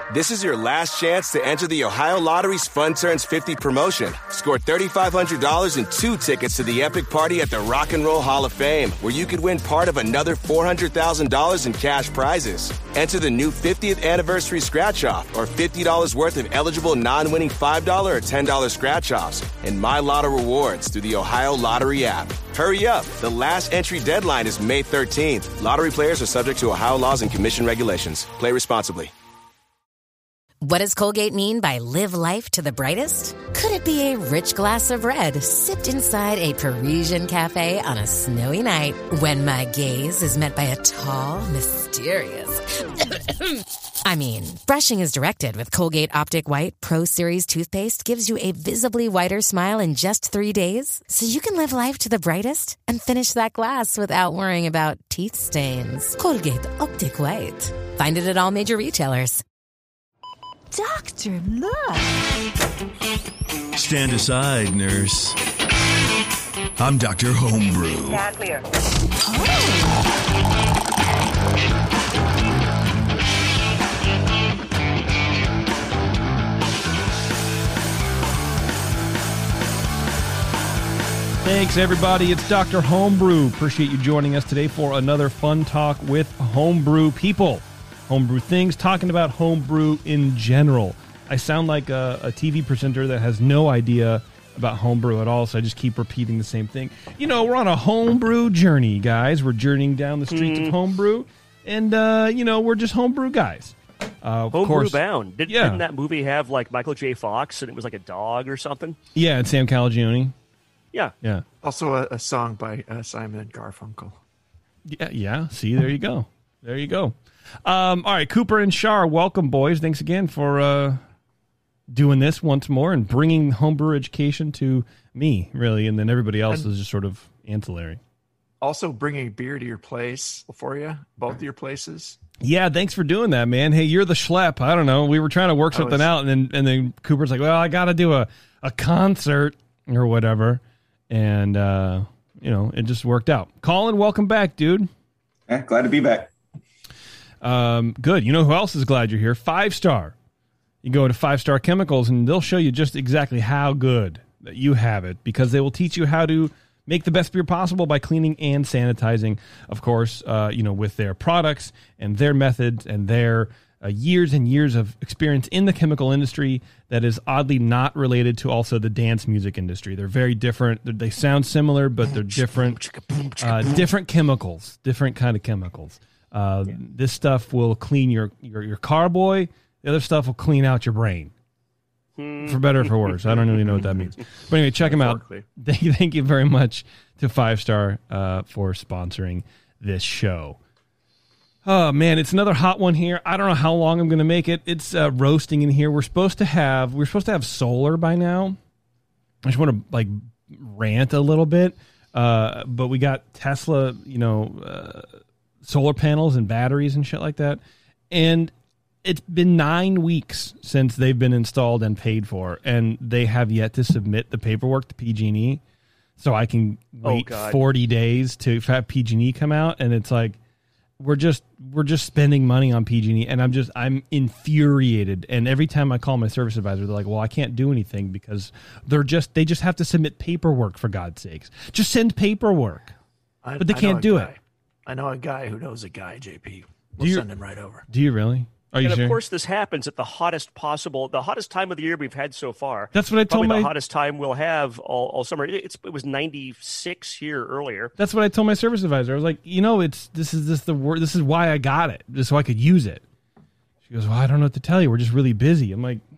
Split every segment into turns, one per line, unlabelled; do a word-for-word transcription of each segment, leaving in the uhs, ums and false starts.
This is your last chance to enter the Ohio Lottery's Fun Turns fifty promotion. Score three thousand five hundred dollars and two tickets to the epic party at the Rock and Roll Hall of Fame, where you could win part of another four hundred thousand dollars in cash prizes. Enter the new fiftieth anniversary scratch-off or fifty dollars worth of eligible non-winning five dollars or ten dollars scratch-offs and My Lotto rewards through the Ohio Lottery app. Hurry up. The last entry deadline is May thirteenth. Lottery players are subject to Ohio laws and commission regulations. Play responsibly.
What does Colgate mean by live life to the brightest? Could it be a rich glass of red sipped inside a Parisian cafe on a snowy night when my gaze is met by a tall, mysterious... I mean, brushing is directed with Colgate Optic White Pro Series toothpaste gives you a visibly whiter smile in just three days, so you can live life to the brightest and finish that glass without worrying about teeth stains. Colgate Optic White. Find it at all major retailers.
Doctor, look!
Stand aside, nurse. I'm Doctor Homebrew.
Stand clear.
Thanks, everybody. It's Doctor Homebrew. Appreciate you joining us today for another fun talk with homebrew people. Homebrew things, talking about homebrew in general. I sound like a, a T V presenter that has no idea about homebrew at all, so I just keep repeating the same thing. You know, we're on a homebrew journey, guys. We're journeying down the streets mm. of homebrew, and, uh, you know, we're just homebrew guys. Uh,
homebrew
course,
bound. Did,
yeah.
Didn't that movie have, like, Michael J. Fox, and it was like a dog or something?
Yeah, and Sam Calagione.
Yeah.
Yeah.
Also a, a song by uh, Simon and Garfunkel.
Yeah, yeah. See, there you go. There you go. Um, all right, Cooper and Shar, welcome, boys. Thanks again for uh, doing this once more and bringing homebrew education to me, really, and then everybody else and is just sort of ancillary.
Also bringing beer to your place for you, both of your places.
Yeah, thanks for doing that, man. Hey, you're the schlep. I don't know. We were trying to work something was... out, and then and then Cooper's like, well, I got to do a, a concert or whatever, and, uh, you know, it just worked out. Colin, welcome back, dude.
Yeah, glad to be back.
Um, good. You know who else is glad you're here? Five Star. You go to Five Star Chemicals, and they'll show you just exactly how good that you have it, because they will teach you how to make the best beer possible by cleaning and sanitizing, of course, uh, you know, with their products and their methods and their uh, years and years of experience in the chemical industry that is oddly not related to also the dance music industry. They're very different. They sound similar, but they're different, uh, different chemicals, different kind of chemicals. Uh, yeah. This stuff will clean your, your, your carboy. The other stuff will clean out your brain. For better or for worse. I don't really know what that means. But anyway, check them out. Thank you, thank you very much to Five Star uh, for sponsoring this show. Oh, man, it's another hot one here. I don't know how long I'm going to make it. It's uh, roasting in here. We're supposed to have we're supposed to have solar by now. I just want to like rant a little bit. Uh, but we got Tesla, you know, uh, solar panels and batteries and shit like that. And it's been nine weeks since they've been installed and paid for, and they have yet to submit the paperwork to P G and E. So I can wait oh, forty days to have P G and E come out, and it's like we're just we're just spending money on P G and E, and I'm just I'm infuriated. And every time I call my service advisor, they're like, "Well, I can't do anything because they're just they just have to submit paperwork, for God's sakes. Just send paperwork."
I,
but they
I
can't do
guy.
it.
I know a guy who knows a guy, J P. We'll
you,
send him right over.
Do you really? Are you
and of
sure?
course, this happens at the hottest possible, the hottest time of the year we've had so far.
That's what I told
Probably
my
the hottest time we'll have all, all summer. It's it was ninety-six here earlier.
That's what I told my service advisor. I was like, you know, it's this is this the word. This is why I got it, just so I could use it. She goes, well, I don't know what to tell you. We're just really busy. I'm like,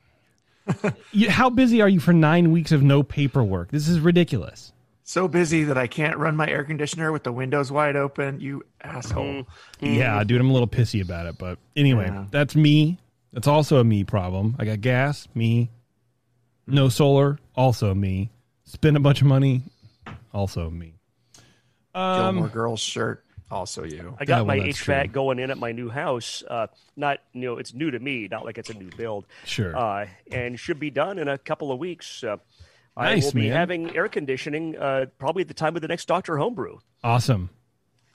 you, how busy are you for nine weeks of no paperwork? This is ridiculous.
So busy that I can't run my air conditioner with the windows wide open. You asshole.
Mm-hmm. Yeah, dude, I'm a little pissy about it. But anyway, yeah. That's me. That's also a me problem. I got gas, me. No solar, also me. Spend a bunch of money, also me.
Um, Gilmore Girls shirt, also you.
I got
yeah, well,
my H V A C
true.
going in at my new house. Uh, not, you know, it's new to me, not like it's a new build.
Sure.
Uh, and should be done in a couple of weeks. Uh,
nice,
I will be
man.
having air conditioning uh, probably at the time of the next Doctor Homebrew.
Awesome.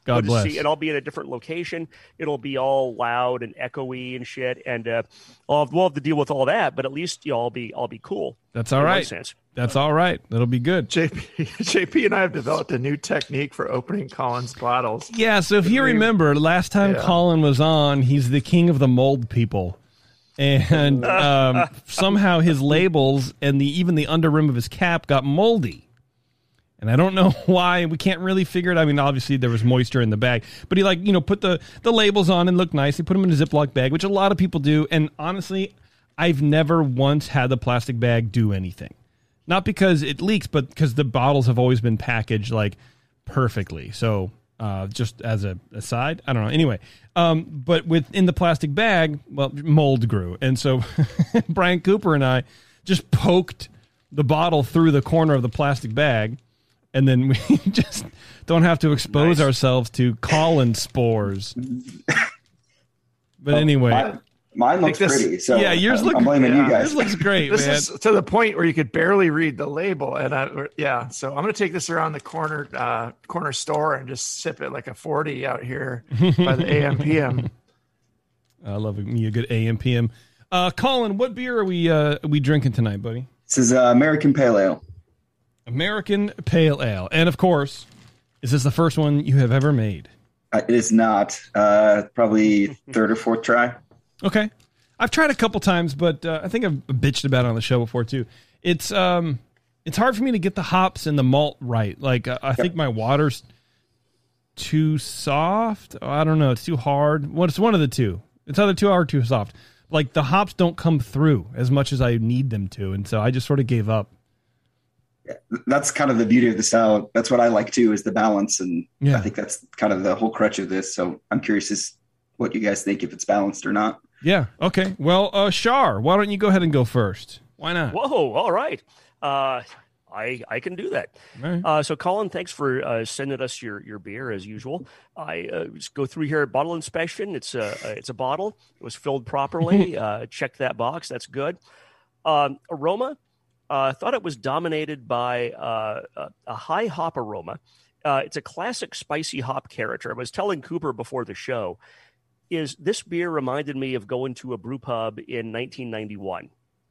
God
Go
bless.
To see, and I'll be in a different location. It'll be all loud and echoey and shit, and uh, I'll have, we'll have to deal with all that. But at least you know, I'll be I'll be cool.
That's all
in
right.
one sense.
That's all right. That'll be good.
J P, J P and I have developed a new technique for opening Colin's bottles.
Yeah, so if you remember, last time
Yeah.
Colin was on, he's the king of the mold people. And um, somehow his labels and the even the under rim of his cap got moldy. And I don't know why. We can't really figure it out. I mean, obviously there was moisture in the bag. But he, like, you know, put the, the labels on and looked nice. He put them in a Ziploc bag, which a lot of people do. And honestly, I've never once had the plastic bag do anything. Not because it leaks, but because the bottles have always been packaged, like, perfectly. So uh, just as a aside, I don't know. Anyway, um, but within the plastic bag, well, mold grew. And so Brian Cooper and I just poked the bottle through the corner of the plastic bag. And then we just don't have to expose nice. ourselves to Colin spores. But well, anyway.
Mine, mine looks this, pretty. So
yeah, yours
I'm,
look,
I'm blaming
yeah,
you guys.
Yours looks great,
this
man.
is to the point where you could barely read the label. And I, yeah, so I'm going to take this around the corner uh, corner store and just sip it like a forty out here by the A M P M.
I love me a good A M P M. Uh, Colin, what beer are we uh, are we drinking tonight, buddy?
This is uh, American Pale Ale.
American Pale Ale. And, of course, is this the first one you have ever made?
Uh, it is not. Uh, probably third or fourth try.
Okay. I've tried a couple times, but uh, I think I've bitched about it on the show before, too. It's um, it's hard for me to get the hops and the malt right. Like, uh, I yep. think my water's too soft. I don't know. It's too hard. Well, it's one of the two. It's either too hard or too soft. Like, the hops don't come through as much as I need them to, and so I just sort of gave up.
That's kind of the beauty of the style. That's what I like too, is the balance. And
yeah.
I think that's kind of the whole crutch of this. So I'm curious as what you guys think, if it's balanced or not.
Yeah. Okay. Well, uh, Shar, why don't you go ahead and go first? Why not?
Whoa. All right. Uh, I, I can do that.
Right.
Uh, so Colin, thanks for uh, sending us your, your beer as usual. I uh, just go through here at bottle inspection. It's a, it's a bottle. It was filled properly. uh, check that box. That's good. Um, aroma. I uh, thought it was dominated by uh, a, a high hop aroma. Uh, it's a classic spicy hop character. I was telling Cooper before the show, is this beer reminded me of going to a brew pub in nineteen ninety-one,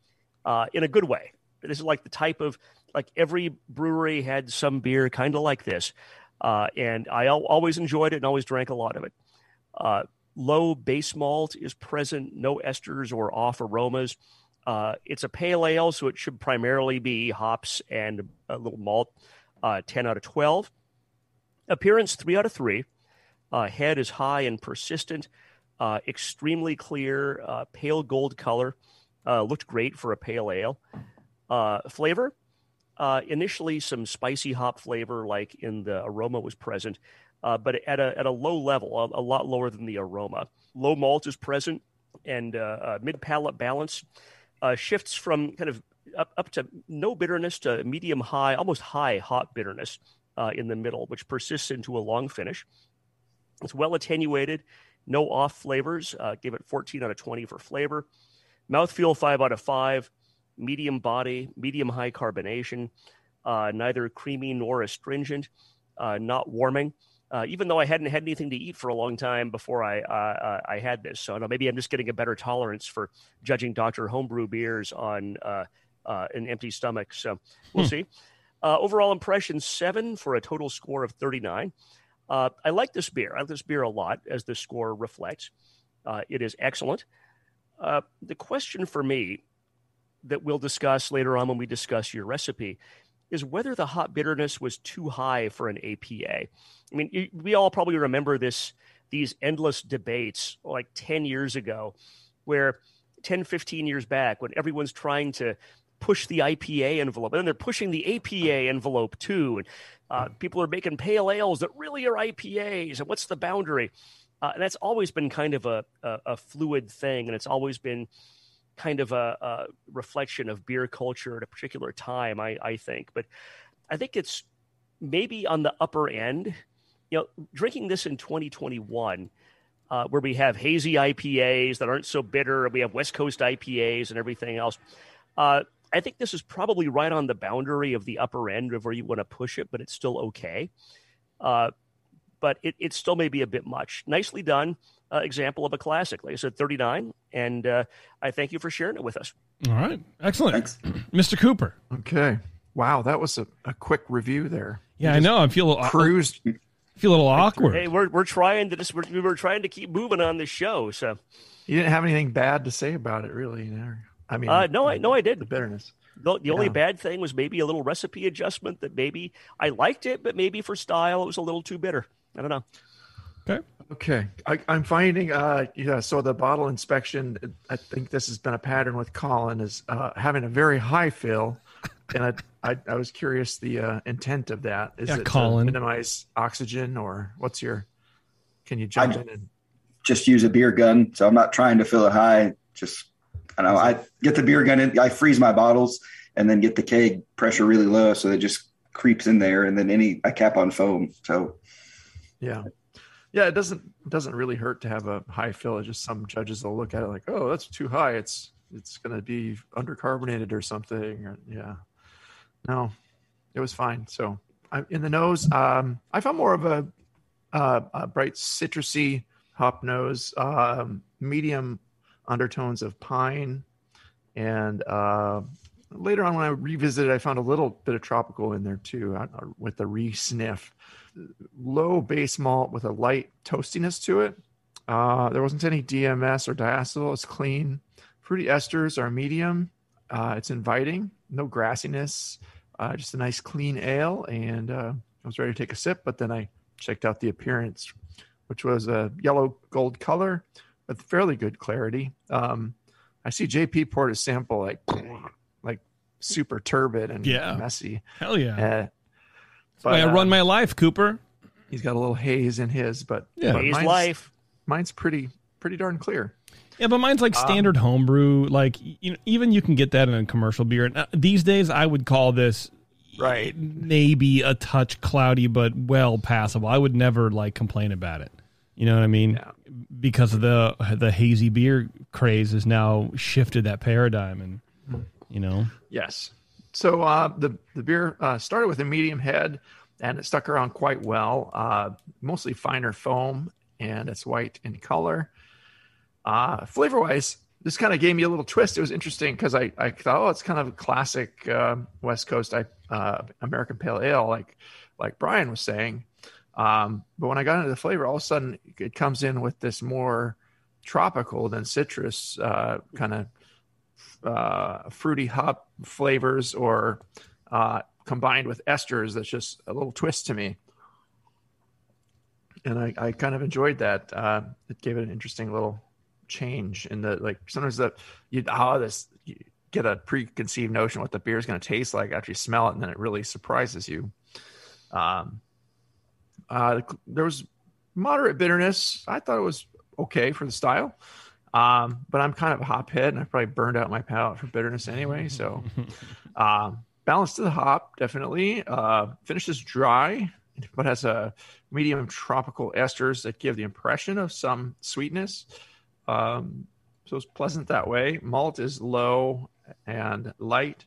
uh, in a good way. This is like the type of, like every brewery had some beer kind of like this. Uh, and I al- always enjoyed it and always drank a lot of it. Uh, low base malt is present, no esters or off aromas. Uh, it's a pale ale, so it should primarily be hops and a little malt. Uh, ten out of twelve. Appearance, three out of three. Uh, head is high and persistent. Uh, extremely clear, uh, pale gold color. Uh, looked great for a pale ale. Uh, flavor, uh, initially some spicy hop flavor, like in the aroma was present, uh, but at a at a low level, a, a lot lower than the aroma. Low malt is present, and uh, uh, mid palate balance. Uh, shifts from kind of up, up to no bitterness to medium high, almost high hop bitterness uh, in the middle, which persists into a long finish. It's well attenuated, no off flavors. Uh, give it fourteen out of twenty for flavor. Mouthfeel, five out of five. Medium body, medium high carbonation, uh, neither creamy nor astringent, uh, not warming. Uh, even though I hadn't had anything to eat for a long time before I uh, uh, I had this, so I know maybe I'm just getting a better tolerance for judging Doctor Homebrew beers on uh, uh, an empty stomach. So we'll hmm. see. Uh, overall impression seven for a total score of thirty-nine. Uh, I like this beer. I like this beer a lot, as the score reflects. Uh, it is excellent. Uh, the question for me that we'll discuss later on when we discuss your recipe is whether the hop bitterness was too high for an A P A. I mean, we all probably remember this, these endless debates like ten years ago, where ten, fifteen years back, when everyone's trying to push the I P A envelope, and then they're pushing the A P A envelope too. And uh, people are making pale ales that really are I P As. And what's the boundary? Uh, and that's always been kind of a, a, a fluid thing. And it's always been kind of a, a reflection of beer culture at a particular time, I, I think. But I think it's maybe on the upper end. You know, drinking this in twenty twenty-one, uh, where we have hazy I P As that aren't so bitter, and we have West Coast I P As and everything else, uh, I think this is probably right on the boundary of the upper end of where you want to push it, but it's still okay. Uh, but it, it still may be a bit much. Nicely done. Uh, example of a classic. Like I said, thirty-nine, and uh, I thank you for sharing it with us.
All right. Excellent.
Thanks.
Mister Cooper.
Okay. Wow, that was a, a quick review there.
Yeah, I know. I feel a little,
Cruised.
I feel a little awkward.
Hey, we're we're trying to just we're, we were trying to keep moving on this show. So
You didn't have anything bad to say about it, really. You know? I mean,
uh, no, I no, I did.
The bitterness.
The, the only
Yeah.
bad thing was maybe a little recipe adjustment that maybe I liked it, but maybe for style it was a little too bitter. I don't know.
Okay.
Okay, I, I'm finding, uh, yeah. So the bottle inspection, I think this has been a pattern with Colin, is uh, having a very high fill, and I, I, I was curious the uh, intent of that. Is
Yeah,
it
Colin.
to minimize oxygen, or what's your? Can you jump
I-
in and?
Just use a beer gun, so I'm not trying to fill it high. Just I don't know. I get the beer gun in, I freeze my bottles, and then get the keg pressure really low, so it just creeps in there, and then any I cap on foam. So
Yeah. Yeah, it doesn't it doesn't really hurt to have a high fill. It's just some judges will look at it like, oh, that's too high. It's it's gonna be undercarbonated or something. Or, yeah. No, it was fine. So I, in the nose, um, I found more of a, uh, a bright citrusy hop nose, um, medium undertones of pine, and uh, later on when I revisited, I found a little bit of tropical in there too, uh, with the re-sniff. Low base malt with a light toastiness to it. Uh, there wasn't any D M S or diacetyl. It's clean. Fruity esters are medium. Uh, it's inviting. No grassiness. Uh, just a nice clean ale. And uh, I was ready to take a sip, but then I checked out the appearance, which was a yellow gold color with fairly good clarity. Um, I see J P poured a sample like like super turbid and
Yeah.
messy.
Hell yeah.
Uh,
That's why I
but,
run
uh,
my life, Cooper.
He's got a little haze in his, but,
Yeah.
but
Haze
mine's,
life.
mine's pretty pretty darn clear.
Yeah, but mine's like standard homebrew. Like, you know, even you can get that in a commercial beer. Now, these days, I would call this
Right.
maybe a touch cloudy, but well passable. I would never like complain about it. You know what I mean?
Yeah.
Because of the the hazy beer craze has now shifted that paradigm, and you know,
Yes. So uh, the the beer uh, started with a medium head, and it stuck around quite well. Uh, mostly finer foam, and it's white in color. Uh, flavor wise, this kind of gave me a little twist. It was interesting because I, I thought, oh, it's kind of a classic uh, West Coast uh, American Pale Ale, like like Brian was saying. Um, but when I got into the flavor, all of a sudden it comes in with this more tropical than citrus uh, kind of uh, fruity hop flavors, or uh, combined with esters. That's just a little twist to me. And I, I kind of enjoyed that. Uh, it gave it an interesting little change in the, like, sometimes that you, oh, this, you get a preconceived notion what the beer is going to taste like after you smell it, and then it really surprises you. Um, uh, there was moderate bitterness. I thought it was okay for the style. Um, but I'm kind of a hop head, and I probably burned out my palate for bitterness anyway. So, um, balance to the hop, definitely. Uh, finishes dry, but has a medium tropical esters that give the impression of some sweetness. Um, so it's pleasant that way. Malt is low and light.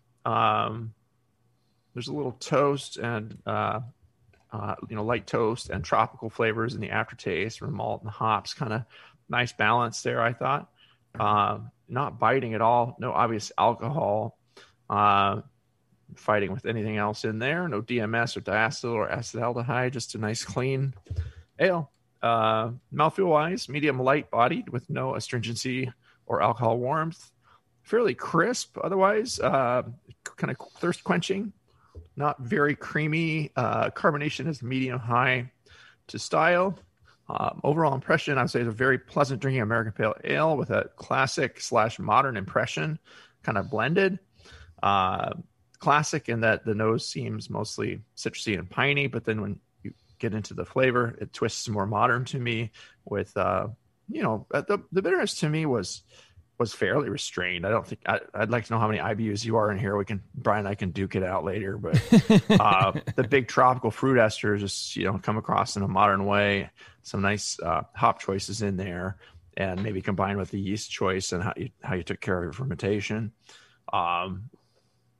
Um, there's a little toast and, uh, uh, you know, light toast and tropical flavors in the aftertaste from malt and hops. Kind of nice balance there, I thought. Uh, not biting at all. No obvious alcohol uh, fighting with anything else in there. No D M S or diacetyl or acetaldehyde. Just a nice clean ale. Uh, mouthfeel wise, medium light bodied with no astringency or alcohol warmth. Fairly crisp otherwise. Uh, kind of thirst quenching. Not very creamy. Uh, carbonation is medium high to style. Um, overall impression, I would say, is a very pleasant drinking American Pale Ale with a classic slash modern impression, kind of blended. Uh, classic in that the nose seems mostly citrusy and piney, but then when you get into the flavor, it twists more modern to me. With uh, you know, the the bitterness to me was was fairly restrained. I don't think I, I'd like to know how many I B Us you are in here. We can Brian and I can duke it out later, but uh, the big tropical fruit esters just, you know, come across in a modern way. Some nice uh, hop choices in there, and maybe combined with the yeast choice and how you how you took care of your fermentation. Um,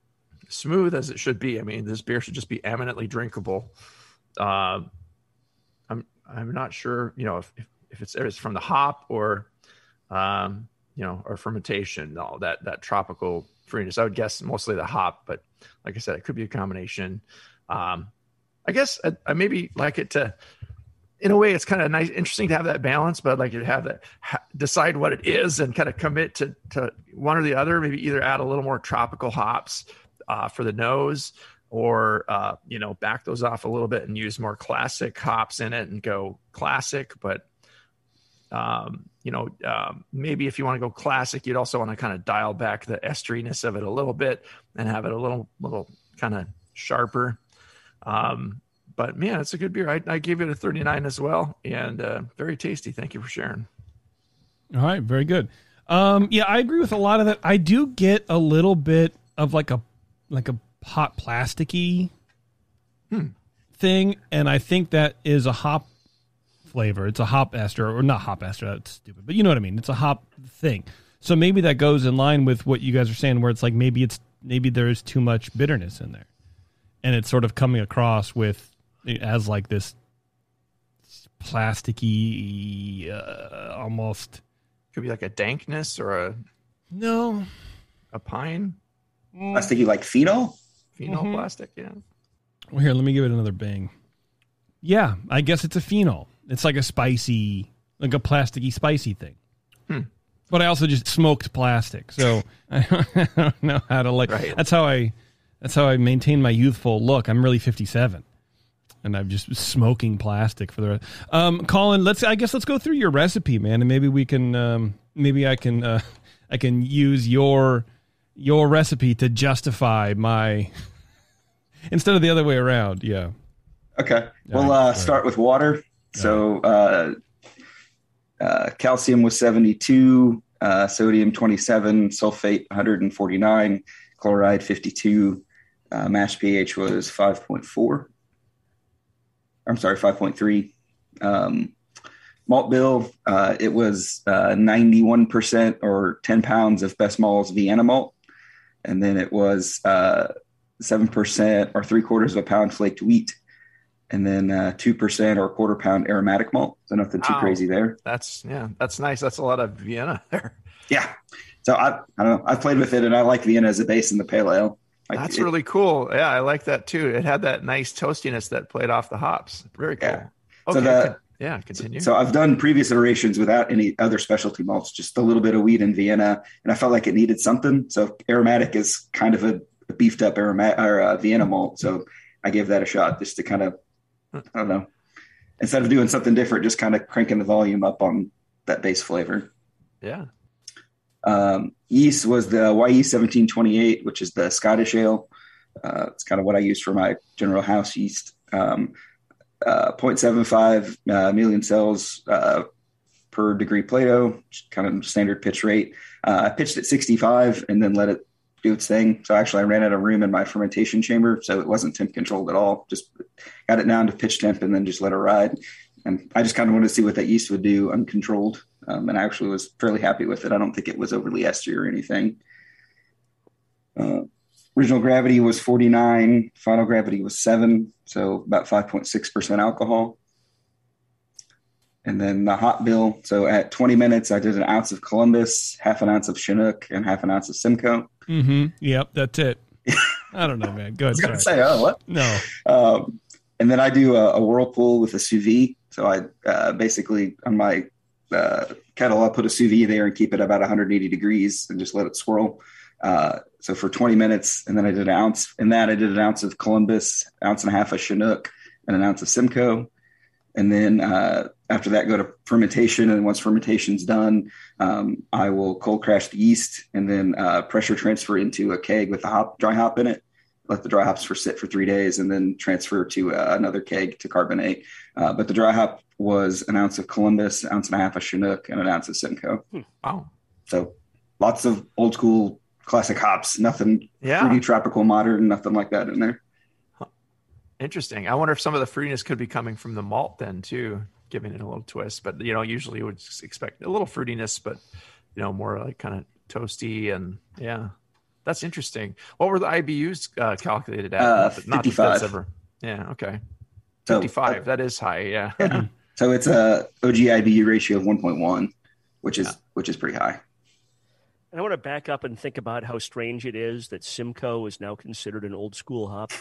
smooth as it should be. I mean, this beer should just be eminently drinkable. Uh, I'm not sure, you know, if, if, if it's, it's from the hop or, um, you know, or fermentation, all that, that tropical fruitiness. I would guess mostly the hop, but like I said, it could be a combination. Um, I guess I, I maybe like it to, in a way, it's kind of nice, interesting to have that balance, but I'd like you to have that, ha- decide what it is and kind of commit to, to one or the other, maybe either add a little more tropical hops uh, for the nose, or, uh, you know, back those off a little bit and use more classic hops in it and go classic. But, um, you know, um, maybe if you want to go classic, you'd also want to kind of dial back the esteriness of it a little bit and have it a little, little kind of sharper. Um, but man, it's a good beer. I, I gave it a thirty-nine as well, and uh, very tasty. Thank you for sharing.
All right. Very good. Um, yeah, I agree with a lot of that. I do get a little bit of like a, like a hot plasticky
hmm.
thing. And I think that is a hop flavor. It's a hop ester, or not hop ester. That's stupid, but you know what I mean? It's a hop thing. So maybe that goes in line with what you guys are saying, where it's like, maybe it's, maybe there's too much bitterness in there, and it's sort of coming across with, as like this plasticky, uh, almost
could be like a dankness or a,
no,
a pine.
Plasticky like phenol?
Phenol
Mhm.
plastic. Yeah.
Well, here, let me give it another bang. Yeah, I guess it's a phenol. It's like a spicy, like a plasticky, spicy thing.
Hmm.
But I also just smoked plastic, so I don't know how to like.
Right.
That's how I. That's how I maintain my youthful look. I'm really fifty-seven, and I'm just smoking plastic for the rest. Um, Colin, let's. I guess let's go through your recipe, man, and maybe we can. Um, maybe I can. Uh, I can use your your recipe to justify my. Instead of the other way around. Yeah.
Okay.
All
We'll
right,
uh,
sorry.
start with water. So uh, uh, calcium was seventy-two, uh, sodium twenty-seven, sulfate one hundred forty-nine, chloride fifty-two, uh, mash pH was five point four. I'm sorry, five point three. Um, malt bill, uh, it was uh, ninety-one percent or ten pounds of Best Malls Vienna malt. And then it was uh, seven percent or three quarters of a pound flaked wheat. And then uh, two percent or a quarter pound aromatic malt. So nothing too
Wow.
crazy there.
That's, yeah, that's nice. That's a lot of Vienna there.
Yeah. So I, I don't know. I've played with it, and I like Vienna as a base in the pale ale. Like
That's
it-
really cool. Yeah, I like that too. It had that nice toastiness that played off the hops. Very cool.
Yeah.
Okay.
So the-
con- yeah, continue.
So I've done previous iterations without any other specialty malts, just a little bit of wheat in Vienna, and I felt like it needed something. So aromatic is kind of a, a beefed up aromatic or uh, Vienna malt. So I gave that a shot just to kind of, I don't know, instead of doing something different, just kind of cranking the volume up on that base flavor.
yeah.
Um, yeast was the Y E seventeen twenty-eight, which is the Scottish ale. Uh, it's kind of what I use for my General House yeast. Um, uh, zero point seven five uh, million cells uh, per degree Plato, kind of standard pitch rate. Uh, I pitched at sixty-five and then let it do its thing. So actually I ran out of room in my fermentation chamber, so it wasn't temp controlled at all. Just got it down to pitch temp and then just let it ride. And I just kind of wanted to see what that yeast would do uncontrolled. Um, and I actually was fairly happy with it. I don't think it was overly estery or anything. Uh, original gravity was forty-nine. Final gravity was seven. So about five point six percent alcohol. And then the hop bill. So at twenty minutes, I did an ounce of Columbus, half an ounce of Chinook, and half an ounce of Simcoe.
Mm-hmm. Yep, that's it. I don't know, man. Go
I
ahead.
was going to
sorry.
say, oh, what?
No.
Um, and then I do a, a whirlpool with a sous vide. So I uh, basically on my uh, kettle, I put a sous vide there and keep it about one hundred eighty degrees and just let it swirl. Uh, so for twenty minutes, and then I did an ounce. In that, I did an ounce of Columbus, ounce and a half of Chinook, and an ounce of Simcoe. And then uh, after that, go to fermentation. And once fermentation's done, um, I will cold crash the yeast and then uh, pressure transfer into a keg with a hop, dry hop in it. Let the dry hops for sit for three days and then transfer to uh, another keg to carbonate. Uh, but the dry hop was an ounce of Columbus, an ounce and a half of Chinook, and an ounce of Simcoe.
Wow.
So lots of old school classic hops, nothing
Yeah.
fruity, tropical, modern, nothing like that in there.
Interesting. I wonder if some of the fruitiness could be coming from the malt then too, giving it a little twist. But you know, usually you would just expect a little fruitiness, but you know, more like kind of toasty and yeah, that's interesting. What were the I B Us uh, calculated at?
Uh,
Not that- not that
fifty-five.
that's ever- yeah. Okay.
So,
fifty-five.
uh,
that is high. Yeah.
Yeah. So it's a O G I B ratio of one point one, which is
Yeah.
which is pretty high.
And I want to back up and think about how strange it is that Simcoe is now considered an old school hop.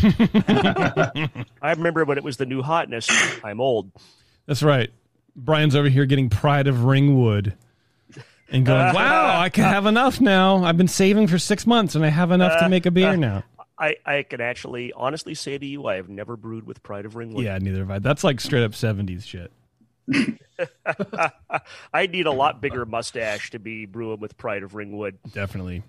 I remember when it was the new hotness. I'm old.
That's right. Brian's over here getting Pride of Ringwood and going, wow, I can have enough now. I've been saving for six months and I have enough to make a beer now.
I, I can actually honestly say to you, I have never brewed with Pride of Ringwood.
Yeah, neither have I. That's like straight up seventies shit.
I need a lot bigger mustache to be brewing with Pride of Ringwood.
Definitely.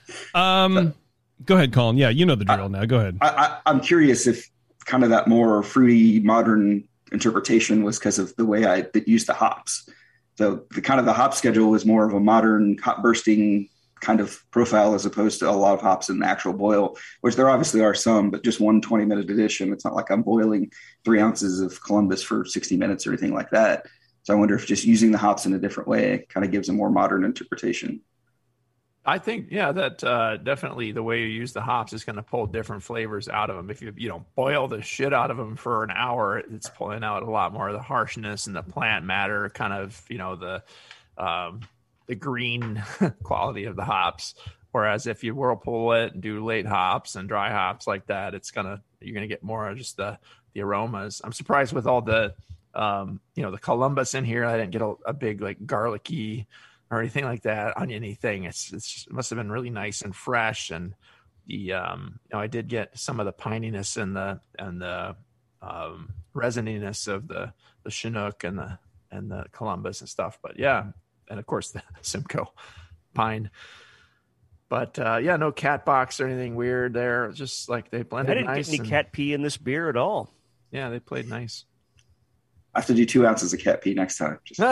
Um, go ahead, Colin. Yeah, you know the drill now. Go ahead.
I, I, I'm curious if kind of that more fruity modern interpretation was because of the way I used the hops. So the kind of the hop schedule was more of a modern hop bursting kind of profile as opposed to a lot of hops in the actual boil, which there obviously are some, but just one twenty minute addition. It's not like I'm boiling three ounces of Columbus for sixty minutes or anything like that. So I wonder if just using the hops in a different way kind of gives a more modern interpretation.
I think, yeah, that uh, definitely the way you use the hops is going to pull different flavors out of them. If you, you know, boil the shit out of them for an hour, it's pulling out a lot more of the harshness and the plant matter, kind of, you know, the, um, the green quality of the hops. Whereas if you whirlpool it and do late hops and dry hops like that, it's going to, you're going to get more of just the, the aromas. I'm surprised with all the, um, you know, the Columbus in here. I didn't get a, a big, like garlicky or anything like that on anything. It's, it's just, it must have been really nice and fresh. And the, um, you know, I did get some of the pininess and the, and the, um, resininess of the, the Chinook and the, and the Columbus and stuff. But yeah. And of course the Simcoe pine, but, uh, yeah, no cat box or anything weird there. It's just like they blended
I didn't
nice
get any
and,
cat pee in this beer at all.
yeah, they played nice.
I have to do two ounces of cat pee next time. Just,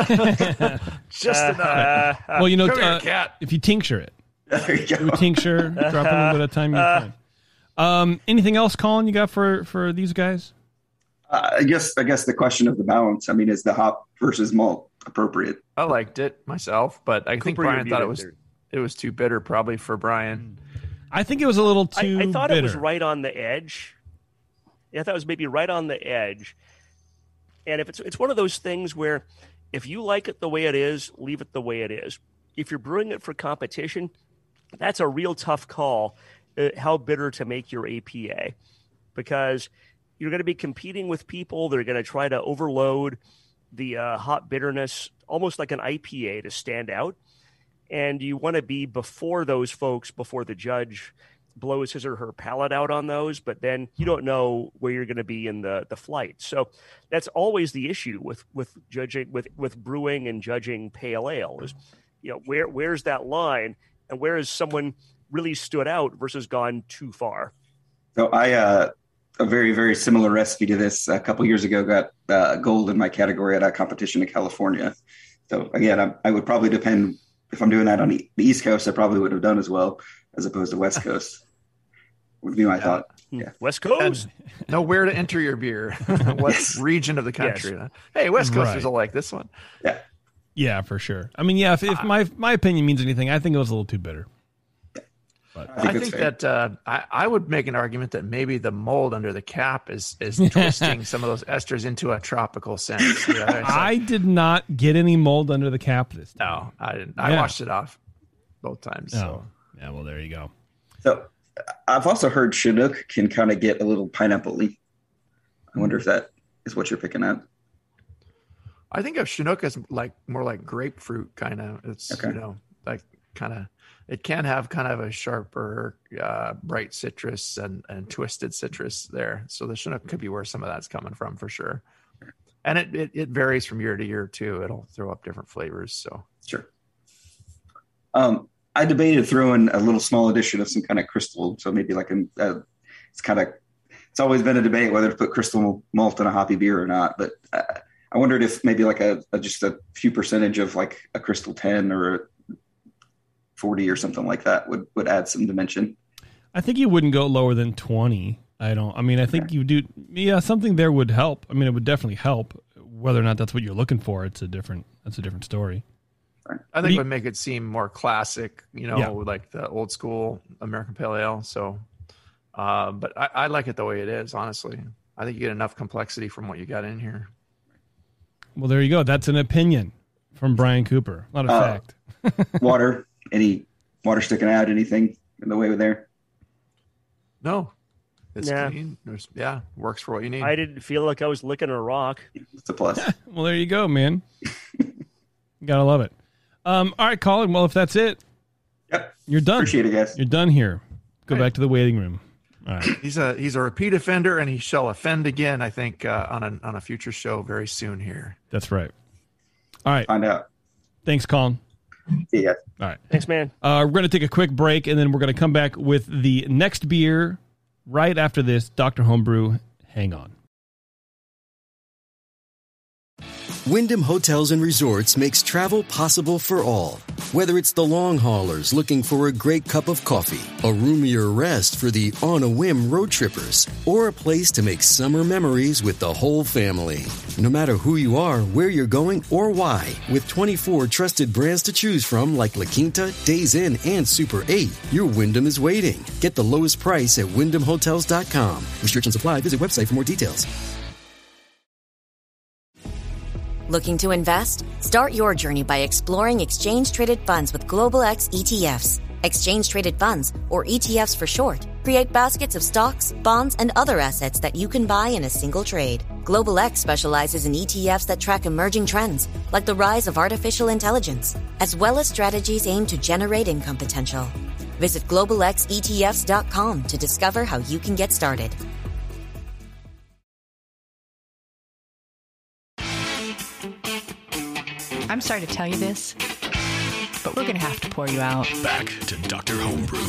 Just enough.
Well, you know,
Come here,
uh,
cat.
if you tincture it,
there you
you
go.
tincture, drop a little bit of time. You're fine. Um, anything else, Colin, you got for, for these guys?
Uh, I guess I guess the question of the balance. I mean, is the hop versus malt appropriate?
I liked it myself, but I think
Cooper,
Brian
you're
thought it
muted
was
there.
it was too bitter, probably for Brian.
I think it was a little too
I, I thought
bitter.
it was right on the edge. Yeah, I thought it was maybe right on the edge. And if it's it's one of those things where if you like it the way it is, leave it the way it is. If you're brewing it for competition, that's a real tough call, uh, how bitter to make your A P A, because you're going to be competing with people. They're going to try to overload the uh, hop bitterness, almost like an I P A, to stand out. And you want to be before those folks, before the judge blows his or her palate out on those, but then you don't know where you're going to be in the, the flight. So that's always the issue with, with judging, with, with brewing and judging pale ale is, you know, where, where's that line and where has someone really stood out versus gone too far?
So I, uh, a very, very similar recipe to this a couple years ago got uh, gold in my category at a competition in California. So again, I, I would probably depend if I'm doing that on the East Coast, I probably would have done as well as opposed to West Coast. Would be my
Yeah.
thought. Yeah.
West Coast.
Know where to enter your beer, what
Yes.
region of the country. Hey, West Coasters
Right.
will like this one.
Yeah.
Yeah, for sure. I mean, yeah, if, if my my opinion means anything, I think it was a little too bitter. But
I think,
I
it's
think
fair.
that uh, I, I would make an argument that maybe the mold under the cap is is twisting some of those esters into a tropical sense. You know, it's like,
I did not get any mold under the cap this time.
no, I didn't. I
Yeah.
washed it off both times.
Oh,
So
yeah, well, there you go.
So I've also heard Chinook can kind of get a little pineapple-y. I wonder if that is what you're picking at.
I think of Chinook as like more like grapefruit kind of. It's
Okay.
you know like kind of. It can have kind of a sharper, uh, bright citrus and, and twisted citrus there. So the Chinook could be where some of that's coming from for sure. And it, it, it varies from year to year too. It'll throw up different flavors. So
Sure. Um, I debated throwing a little small addition of some kind of crystal. So maybe like a, a it's kind of, it's always been a debate whether to put crystal malt in a hoppy beer or not. But uh, I wondered if maybe like a, a just a few percentage of like a crystal ten or a forty or something like that would, would add some dimension.
I think you wouldn't go lower than twenty. I don't. I mean, I think you do. Yeah, something there would help. I mean, it would definitely help. Whether or not that's what you're looking for, it's a different. That's a different story.
I
do
think
you-
it would make it seem more classic, you know,
Yeah.
like the old school American Pale Ale. So, uh, but I, I like it the way it is, honestly. I think you get enough complexity from what you got in here.
Well, there you go. That's an opinion from Brian Cooper, not a
Uh,
fact.
Water? Any water sticking out? Anything in the way with there?
No, it's
Nah.
clean. There's, yeah, works for what you need.
I didn't feel like I was licking a rock.
It's a plus.
Well, there you go, man. Gotta love it. Um, all right, Colin. Well, if that's it,
Yep.
you're done.
Appreciate it, guys.
You're done here. Go
Right.
back to the waiting room. All right.
He's a he's a repeat offender, and he shall offend again. I think uh, on a on a future show very soon here.
That's right. All right.
Find out.
Thanks, Colin.
See you guys.
All right.
Thanks, man.
Uh, we're going to take a quick break, and then we're going to come back with the next beer right after this. Doctor Homebrew, hang on.
Wyndham Hotels and Resorts makes travel possible for all. Whether it's the long haulers looking for a great cup of coffee, a roomier rest for the on-a-whim road trippers, or a place to make summer memories with the whole family. No matter who you are, where you're going, or why, with twenty-four trusted brands to choose from like La Quinta, Days Inn, and Super eight, your Wyndham is waiting. Get the lowest price at wyndham hotels dot com. Restrictions apply. Visit website for more details.
Looking to invest? Start your journey by exploring exchange-traded funds with Global X E T Fs. Exchange-traded funds, or E T Fs for short, create baskets of stocks, bonds, and other assets that you can buy in a single trade. Global X specializes in E T Fs that track emerging trends, like the rise of artificial intelligence, as well as strategies aimed to generate income potential. Visit global x e t f s dot com to discover how you can get started.
I'm sorry to tell you this, but we're going to have to pour you out.
Back to Doctor Homebrew.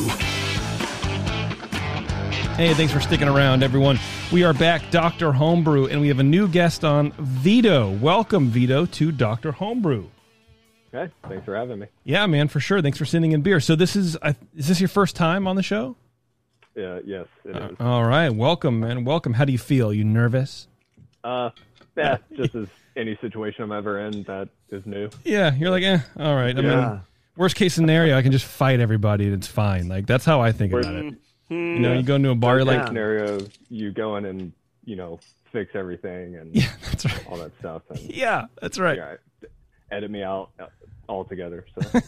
Hey, thanks for sticking around, everyone. We are back, Doctor Homebrew, and we have a new guest on, Vito. Welcome, Vito, to Doctor Homebrew.
Hey, thanks for having me.
Yeah, man, for sure. Thanks for sending in beer. So this is, uh, is this your first time on the show?
Yeah, yes, it
Uh,
is.
all right. Welcome, man. Welcome. How do you feel? You nervous?
Uh, yeah, just as any situation I'm ever in that is new.
Yeah, you're like, eh, all right. I
Yeah.
mean, worst case scenario, I can just fight everybody and it's fine. Like, that's how I think about it. You know, you go into a bar, you're like,
Scenario, you go in and, you know, fix everything and
yeah, that's right.
all that stuff. And,
Yeah, that's right.
yeah, edit me out altogether. So.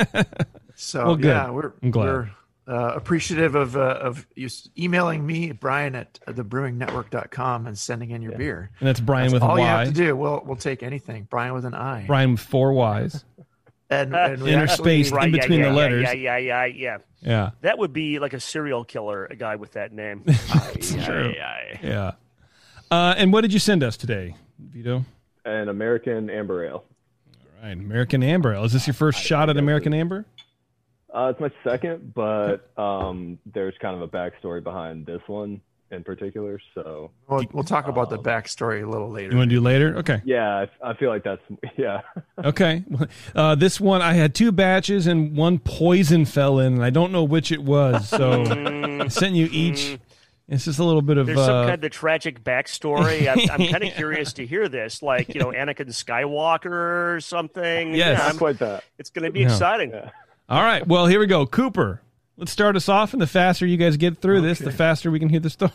So
Well, good.
yeah, we're
I'm glad.
we're uh, appreciative of uh, of you s- emailing me, Brian at the brewing network dot com, and sending in your beer.
And that's Brian
That's
with
all
a
you have
Y.
to do. We'll we'll take anything. Brian with an I.
Brian with four Y's.
And, and we
Interspaced
actually-
in
yeah,
between
yeah,
the
yeah,
letters.
Yeah, yeah, yeah, yeah.
Yeah,
That would be like a serial killer, a guy with that name.
that's true. Yeah. Uh, and what did you send us today, Vito?
An American Amber Ale.
All right, American Amber Ale. Is this your first shot at American Amber?
Uh, it's my second, but um, there's kind of a backstory behind this one in particular. So
We'll, we'll talk about the backstory a little later.
You want to do later? Okay.
yeah, I, I feel like that's yeah.
Okay. Uh, this one, I had two batches and one poison fell in, and I don't know which it was. So I sent you each. It's just a little bit of.
There's some
Uh,
kind of tragic backstory. I'm, I'm kind of curious to hear this, like, you know, Anakin Skywalker or something.
Yes.
Yeah,
Not
I'm-
quite that.
it's going to be
No.
exciting.
Yeah.
all right. Well, here we go. Cooper, let's start us off. And the faster you guys get through this, the faster we can hear the story.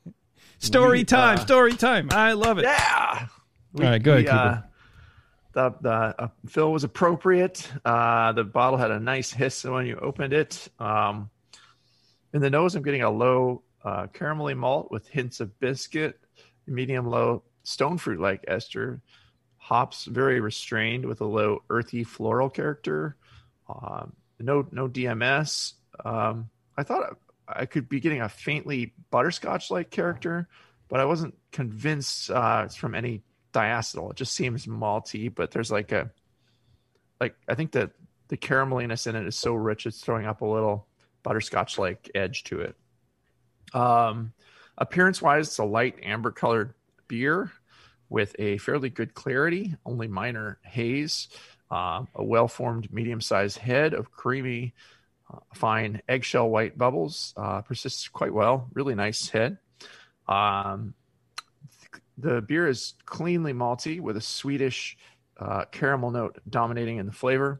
Story
We,
time.
uh,
story time. I love it.
Yeah.
All right. Go ahead,
We,
Cooper.
uh, the the uh, fill was appropriate. Uh, the bottle had a nice hiss when you opened it. Um, in the nose, I'm getting a low uh, caramelly malt with hints of biscuit, medium low stone fruit like ester. Hops very restrained with a low earthy floral character. Um, no no D M S. Um, I thought I could be getting a faintly butterscotch like character, but I wasn't convinced uh, it's from any diacetyl. It just seems malty, but there's like a like I think that the carameliness in it is so rich it's throwing up a little butterscotch like edge to it. Um, appearance wise, it's a light amber colored beer with a fairly good clarity, only minor haze, uh, a well formed medium sized head of creamy, uh, fine eggshell white bubbles. Uh, persists quite well. Really nice head. Um, the beer is cleanly malty with a sweetish uh, caramel note dominating in the flavor.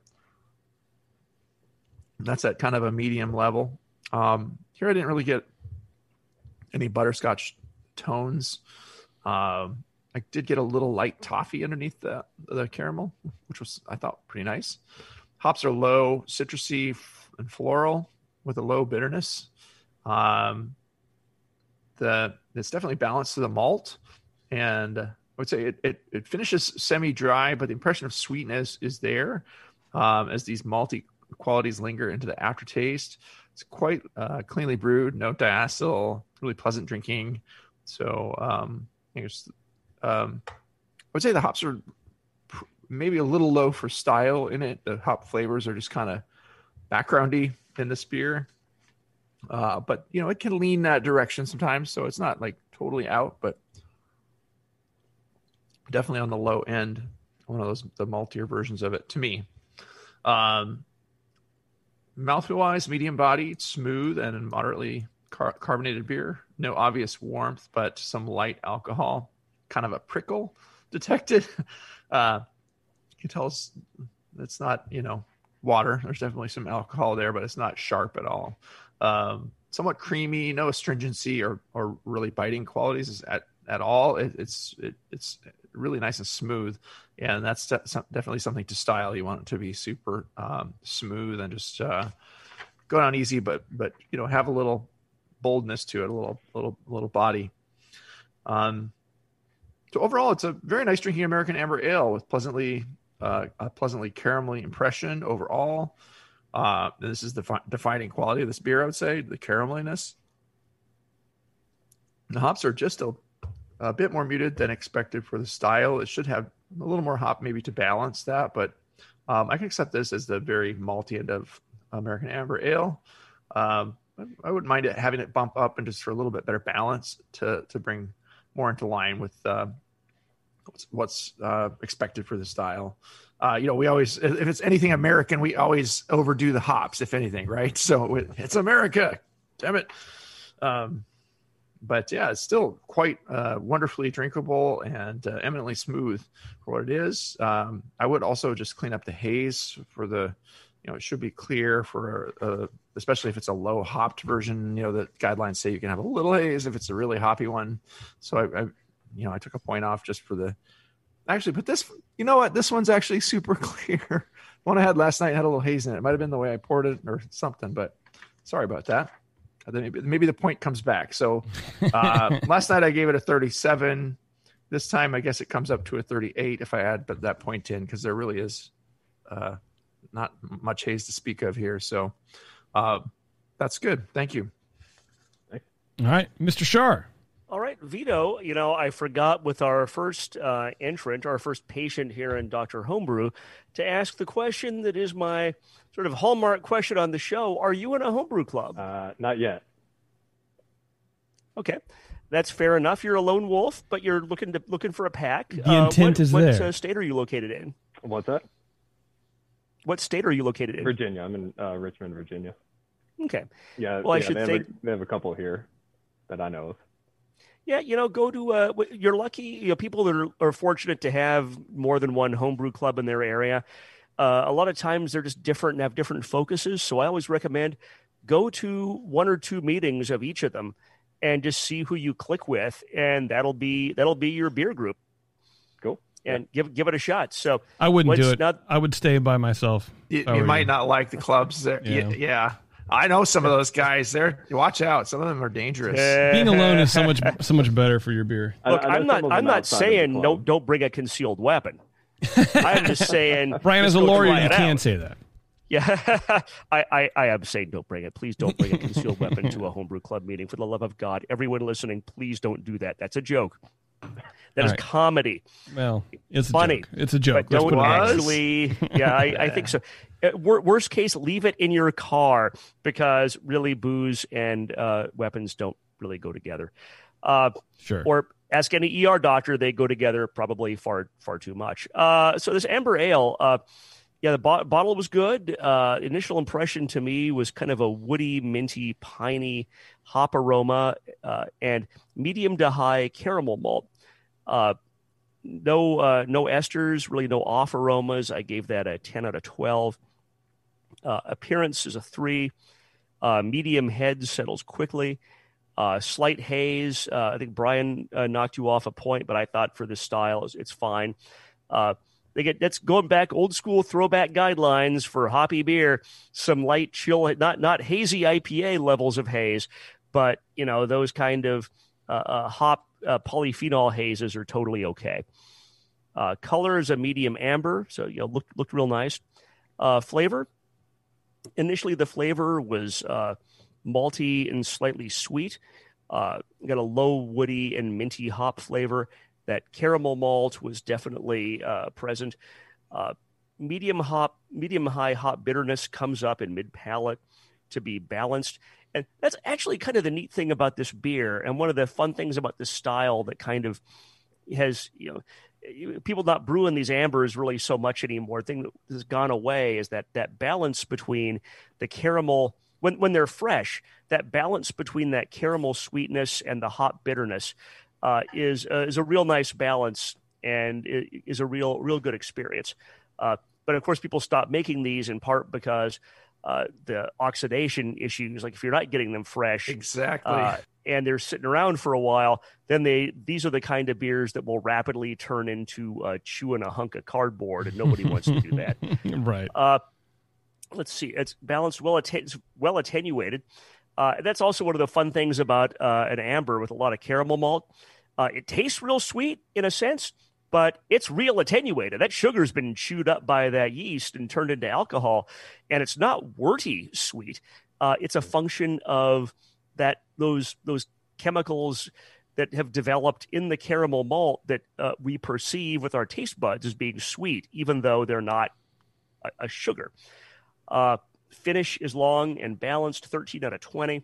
That's at kind of a medium level. Um, here I didn't really get any butterscotch tones. Um, I did get a little light toffee underneath the the caramel, which was, I thought, pretty nice. Hops are low, citrusy and floral with a low bitterness. Um, the it's definitely balanced to the malt, and I would say it it, it finishes semi-dry, but the impression of sweetness is there um, as these malty qualities linger into the aftertaste. It's quite uh, cleanly brewed, no diacetyl, really pleasant drinking. So um, I think it's, um, I would say the hops are pr- maybe a little low for style in it. The hop flavors are just kind of backgroundy in this beer. Uh, but, you know, it can lean that direction sometimes. So it's not like totally out, but definitely on the low end, one of those, the maltier versions of it to me. Um, Mouthfeel wise, medium bodied, smooth, and moderately car- carbonated beer. No obvious warmth, but some light alcohol. Kind of a prickle detected. Uh, you can tell it's, it's not, you know, water. There's definitely some alcohol there, but it's not sharp at all. Um, somewhat creamy, no astringency or or really biting qualities at at all. It, it's it, it's really nice and smooth, and that's de- definitely something to style. You want it to be super um, smooth and just uh, go down easy, but but you know, have a little boldness to it, a little little little body. Um, so overall, it's a very nice drinking American amber ale with pleasantly uh, a pleasantly caramelly impression overall. Uh, this is the defi- defining quality of this beer, I would say, the carameliness. The hops are just a, a bit more muted than expected for the style. It should have a little more hop maybe to balance that, but um, I can accept this as the very malty end of American Amber Ale. Um, I, I wouldn't mind it having it bump up and just for a little bit better balance to to bring more into line with uh, what's, what's uh, expected for the style. Uh, you know, we always, if it's anything American, we always overdo the hops, if anything, right? So it's America, damn it. Um, but yeah, it's still quite uh, wonderfully drinkable and uh, eminently smooth for what it is. Um, I would also just clean up the haze for the, you know, it should be clear for, uh, especially if it's a low hopped version. You know, the guidelines say you can have a little haze if it's a really hoppy one. So I, I you know, I took a point off just for the, actually, but this, you know what? This one's actually super clear. The one I had last night had a little haze in it. It might have been the way I poured it or something, but sorry about that. Maybe, maybe the point comes back. So uh, last night I gave it a thirty-seven. This time I guess it comes up to a thirty-eight if I add but that point in, because there really is uh, not much haze to speak of here. So uh, that's good. Thank you.
All right, Mister Shar.
All right, Vito, you know, I forgot with our first uh, entrant, our first patient here in Doctor Homebrew, to ask the question that is my sort of hallmark question on the show. Are you in a homebrew club?
Uh, not yet.
Okay, that's fair enough. You're a lone wolf, but you're looking to looking for a pack.
The intent
uh, what,
is
what,
there.
What uh, state are you located in?
What's that?
What state are you located in?
Virginia. I'm in uh, Richmond, Virginia.
Okay.
Yeah,
well,
yeah,
I should
they have,
say...
a, they have a couple here that I know of.
Yeah, you know, go to, uh, you're lucky, you know, people that are, are fortunate to have more than one homebrew club in their area. Uh, a lot of times they're just different and have different focuses. So I always recommend go to one or two meetings of each of them and just see who you click with. And that'll be, that'll be your beer group.
Cool.
And yeah. give, give it a shot. So
I wouldn't do it.
Not,
I would stay by myself.
You, you might you. not like the clubs there. Yeah. yeah. I know some of those guys. They're watch out. Some of them are dangerous.
Being alone is so much so much better for your beer.
Look, I'm not I'm not saying no. Don't bring a concealed weapon. I'm just saying.
Brian, as a lawyer, you can't say that.
Yeah, I, I I am saying don't bring it. Please don't bring a concealed weapon to a homebrew club meeting. For the love of God, everyone listening, please don't do that. That's a joke. That All is right. comedy.
Well, it's
funny.
A joke. It's a joke.
But don't actually. Yeah, I, I think so. Worst case, leave it in your car, because really booze and uh, weapons don't really go together. Uh,
sure.
Or ask any E R doctor; they go together probably far far too much. Uh, so this amber ale, uh, yeah, the bo- bottle was good. Uh, initial impression to me was kind of a woody, minty, piney hop aroma uh, and medium to high caramel malt. Uh, no uh, no esters, really no off aromas. I gave that a ten out of twelve. Uh, appearance is a three. Uh, medium head settles quickly. Uh, slight haze. Uh, I think Brian uh, knocked you off a point, but I thought for this style, it's, it's fine. Uh, they get that's going back old school throwback guidelines for hoppy beer. Some light chill, not not hazy I P A levels of haze, but you know those kind of uh, uh, hop uh, polyphenol hazes are totally okay. Uh, color is a medium amber, so you know looked looked real nice. Uh, flavor. Initially, the flavor was. Uh, malty and slightly sweet. Uh, got a low woody and minty hop flavor. That caramel malt was definitely uh, present. Uh, medium hop, medium high hop bitterness comes up in mid palate to be balanced. And that's actually kind of the neat thing about this beer. And one of the fun things about this style that kind of has, you know, people not brewing these ambers really so much anymore. The thing that has gone away is that that balance between the caramel When when they're fresh, that balance between that caramel sweetness and the hop bitterness uh, is uh, is a real nice balance and is a real real good experience. Uh, but of course, people stop making these in part because uh, the oxidation issues. Like if you're not getting them fresh,
exactly,
uh, and they're sitting around for a while, then they these are the kind of beers that will rapidly turn into uh, chewing a hunk of cardboard, and nobody wants to do that.
Right.
Uh, Let's see. It's balanced, well, atten- well attenuated. Uh, that's also one of the fun things about uh, an amber with a lot of caramel malt. Uh, it tastes real sweet in a sense, but it's real attenuated. That sugar's been chewed up by that yeast and turned into alcohol, and it's not worty sweet. Uh, it's a function of that those those chemicals that have developed in the caramel malt that uh, we perceive with our taste buds as being sweet, even though they're not a, a sugar. Uh, finish is long and balanced, thirteen out of twenty.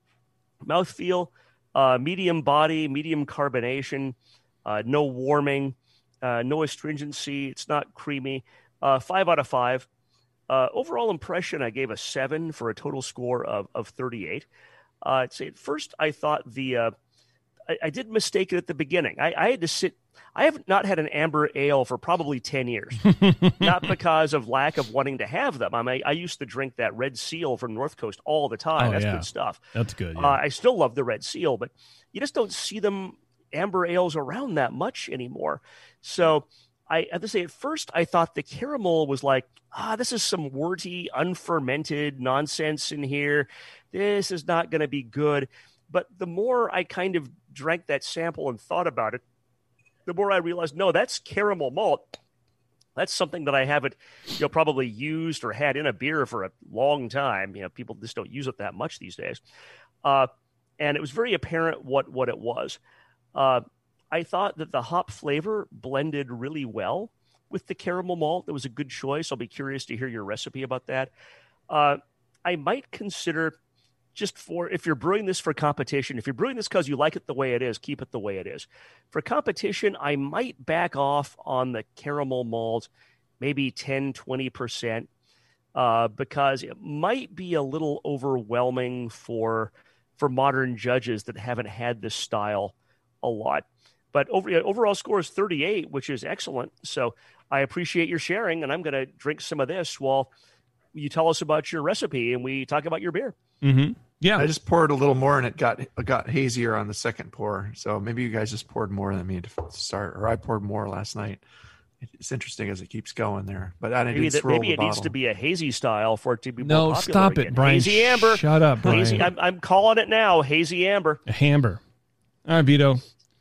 Mouthfeel, uh, medium body, medium carbonation, uh, no warming, uh, no astringency. It's not creamy. Uh, five out of five. Uh, overall impression, I gave a seven for a total score of, of thirty-eight. Uh, I'd say at first I thought the uh, I, I did mistake it at the beginning. I, I had to sit. I have not had an amber ale for probably ten years, not because of lack of wanting to have them. I mean, I used to drink that Red Seal from North Coast all the time.
Oh,
That's
yeah.
good stuff.
That's good. Yeah.
Uh, I still love the Red Seal, but you just don't see them amber ales around that much anymore. So I have to say, at first, I thought the caramel was like, ah, this is some worty, unfermented nonsense in here. This is not going to be good. But the more I kind of drank that sample and thought about it, the more I realized, no, that's caramel malt. That's something that I haven't, you know, probably used or had in a beer for a long time. You know, people just don't use it that much these days. Uh, and it was very apparent what, what it was. Uh, I thought that the hop flavor blended really well with the caramel malt. That was a good choice. I'll be curious to hear your recipe about that. Uh, I might consider, just for, if you're brewing this for competition, if you're brewing this because you like it the way it is, keep it the way it is. For competition, I might back off on the caramel malt, maybe ten, twenty percent, uh, because it might be a little overwhelming for, for modern judges that haven't had this style a lot. But over, overall score is thirty-eight, which is excellent. So I appreciate your sharing, and I'm going to drink some of this while you tell us about your recipe and we talk about your beer.
Mm-hmm. Yeah,
I just poured a little more, and it got it got hazier on the second pour. So maybe you guys just poured more than me to start, or I poured more last night. It's interesting as it keeps going there, but I didn't
maybe, that,
swirl
maybe
the
it
bottle.
needs to be a hazy style for it to be
no,
more popular.
stop
again.
it, Brian.
Hazy amber.
Shut up, Brian.
Hazy, I'm, I'm calling it now. Hazy amber.
A hamber. All right, Vito.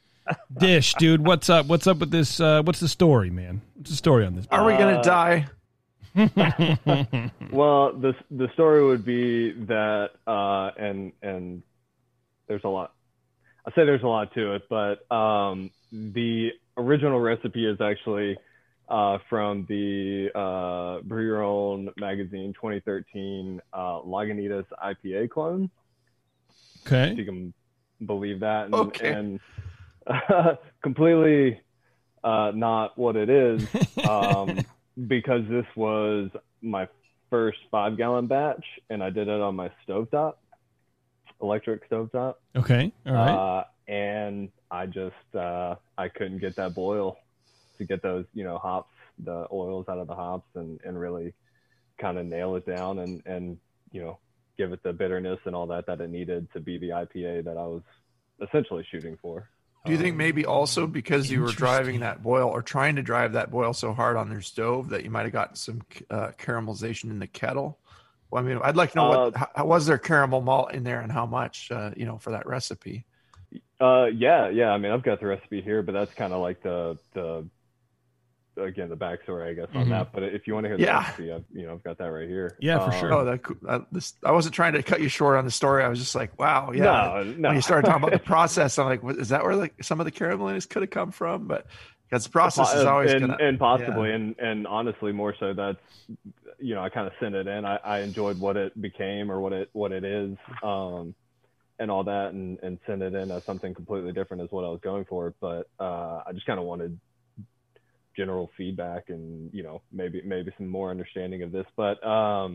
Dish, dude. What's up? What's up with this? Uh, what's the story, man? What's the story on this?
Are we gonna
Uh,
die?
Well, the the story would be that, uh, and and there's a lot. I say there's a lot to it, but um, the original recipe is actually uh, from the uh, Brew Your Own magazine twenty thirteen uh, Lagunitas I P A clone.
Okay,
if you can believe that, and,
Okay.
and uh, completely uh, not what it is. Um, because this was my first five gallon batch, and I did it on my stovetop, electric stovetop.
Okay. All right.
Uh, and I just, uh, I couldn't get that boil to get those, you know, hops, the oils out of the hops, and, and really kind of nail it down and, and, you know, give it the bitterness and all that that it needed to be the I P A that I was essentially shooting for.
Do you think maybe also because you were driving that boil or trying to drive that boil so hard on their stove that you might have gotten some uh, caramelization in the kettle? Well, I mean, I'd like to know what uh, how, was there caramel malt in there and how much, uh, you know, for that recipe?
Uh, yeah, yeah. I mean, I've got the recipe here, but that's kind of like the the again the backstory, I guess, on
Mm-hmm.
that. But if you want to hear the
Yeah.
recipe, I've, you know, I've got that right here.
Yeah, for
Um,
sure.
Oh, that uh, this I wasn't trying to cut you short on the story. I was just like, wow, yeah.
No, no.
When you started talking about the process, I'm like, what, is that where like some of the carameliness could have come from? But because the process is always
and,
gonna,
and possibly
yeah.
and and honestly more so that's you know I kind of sent it in. I, I enjoyed what it became or what it what it is, um, and all that, and and sent it in as something completely different as what I was going for. But uh, I just kind of wanted general feedback and you know maybe maybe some more understanding of this. But um,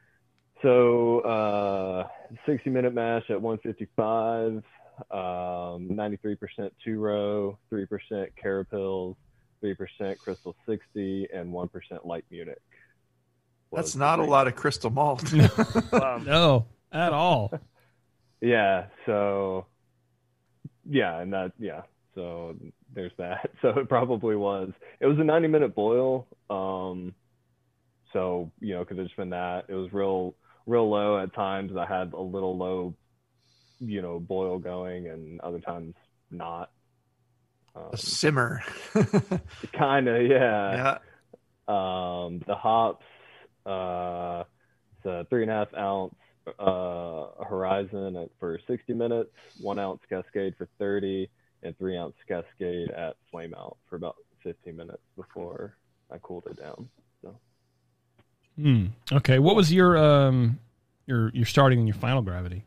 so uh, sixty minute mash at one fifty-five. Um, ninety-three percent two row, three percent Carapils, three percent Crystal sixty, and one percent Light Munich.
That's not a lot of crystal malt.
Wow.
No, at all.
Yeah. So, yeah, and that, yeah. So there's that. So it probably was. It was a ninety minute boil. Um, so you know, could have just been that. It was real, real low at times. I had a little low, you know, boil going, and other times not. Um,
A simmer.
kind of, yeah.
Yeah.
Um, the hops, uh, it's a three and a half ounce uh, Horizon at, for sixty minutes, one ounce Cascade for thirty, and three ounce Cascade at Flame Out for about fifteen minutes before I cooled it down. So.
Hmm. Okay. What was your um your your starting and your final gravity?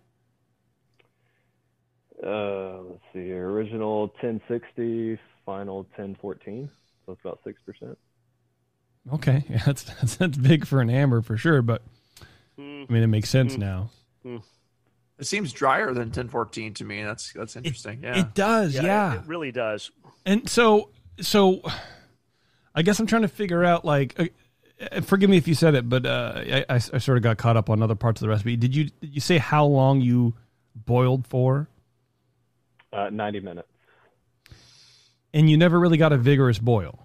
Uh, let's see here. Original ten sixty, final ten fourteen. So it's about six percent.
Okay, yeah, that's, that's that's big for an amber for sure, but
Mm.
I mean it makes sense
Mm.
now.
Mm.
It seems drier than ten fourteen to me. That's that's interesting. yeah.
It does, yeah.
It, it really does.
And so so I guess I'm trying to figure out like uh, forgive me if you said it, but uh, I, I I sort of got caught up on other parts of the recipe. Did you did you say how long you boiled for?
Uh, ninety minutes.
And you never really got a vigorous boil.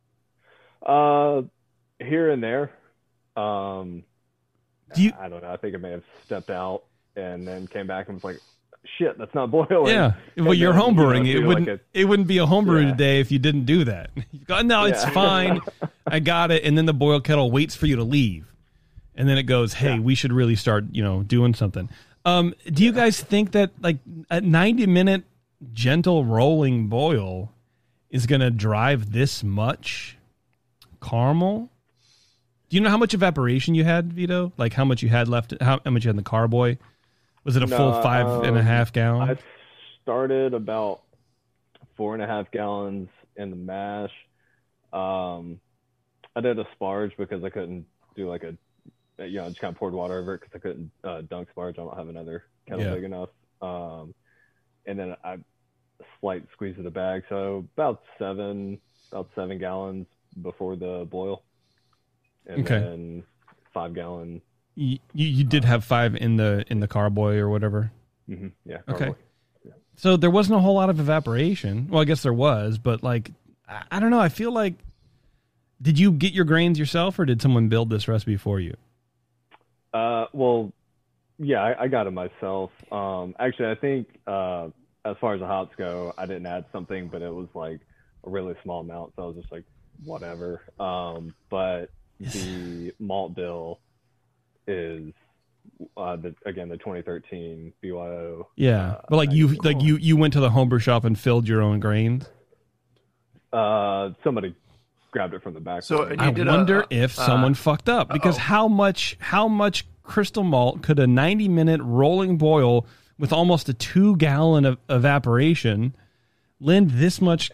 Uh, here and there. Um,
Do you,
I don't know. I think I may have stepped out and then came back and was like, "Shit, that's not boiling."
yeah,
And
well, you're
then,
homebrewing.
you know,
it
do
wouldn't.
like
it wouldn't be a homebrew
Yeah.
today if you didn't do that. You go, no, it's
Yeah.
fine. I got it. And then the boil kettle waits for you to leave, and then it goes, "Hey,
Yeah.
we should really start, you know, doing something." Um, do you guys think that like a ninety minute gentle rolling boil is going to drive this much caramel? Do you know how much evaporation you had, Vito? Like how much you had left? How, how much you had in the carboy? Was it a
No,
full five and a
um,
half gallon?
I started about four and a half gallons in the mash. Um, I did a sparge because I couldn't do like a, you know, I just kind of poured water over it because I couldn't uh, dunk sparge. I don't have another kettle
Yeah.
big enough. Um, and then I slight squeeze of the bag, so about seven, about seven gallons before the boil, and
Okay.
then five gallon.
You, you you did have five in the in the carboy or whatever.
Mm-hmm, yeah.
Okay.
carboy.
So there wasn't a whole lot of evaporation. Well, I guess there was, but like I, I don't know. I feel like did you get your grains yourself, or did someone build this recipe for you?
Uh, well, yeah, I, I got it myself. Um, actually, I think uh, as far as the hops go, I didn't add something, but it was like a really small amount, so I was just like, whatever. Um, but the malt bill is uh, the again the twenty thirteen B Y O.
Yeah,
uh,
but like you like you you went to the homebrew shop and filled your own grains.
Uh, somebody grabbed it from the back.
So,
room.
and you
I
did a-
wonder if
uh,
someone fucked up because
uh-oh.
how much how much crystal malt could a ninety minute rolling boil with almost a two gallon of evaporation lend this much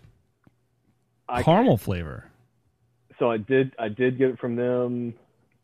I-
caramel flavor?
So I did I did get it from them.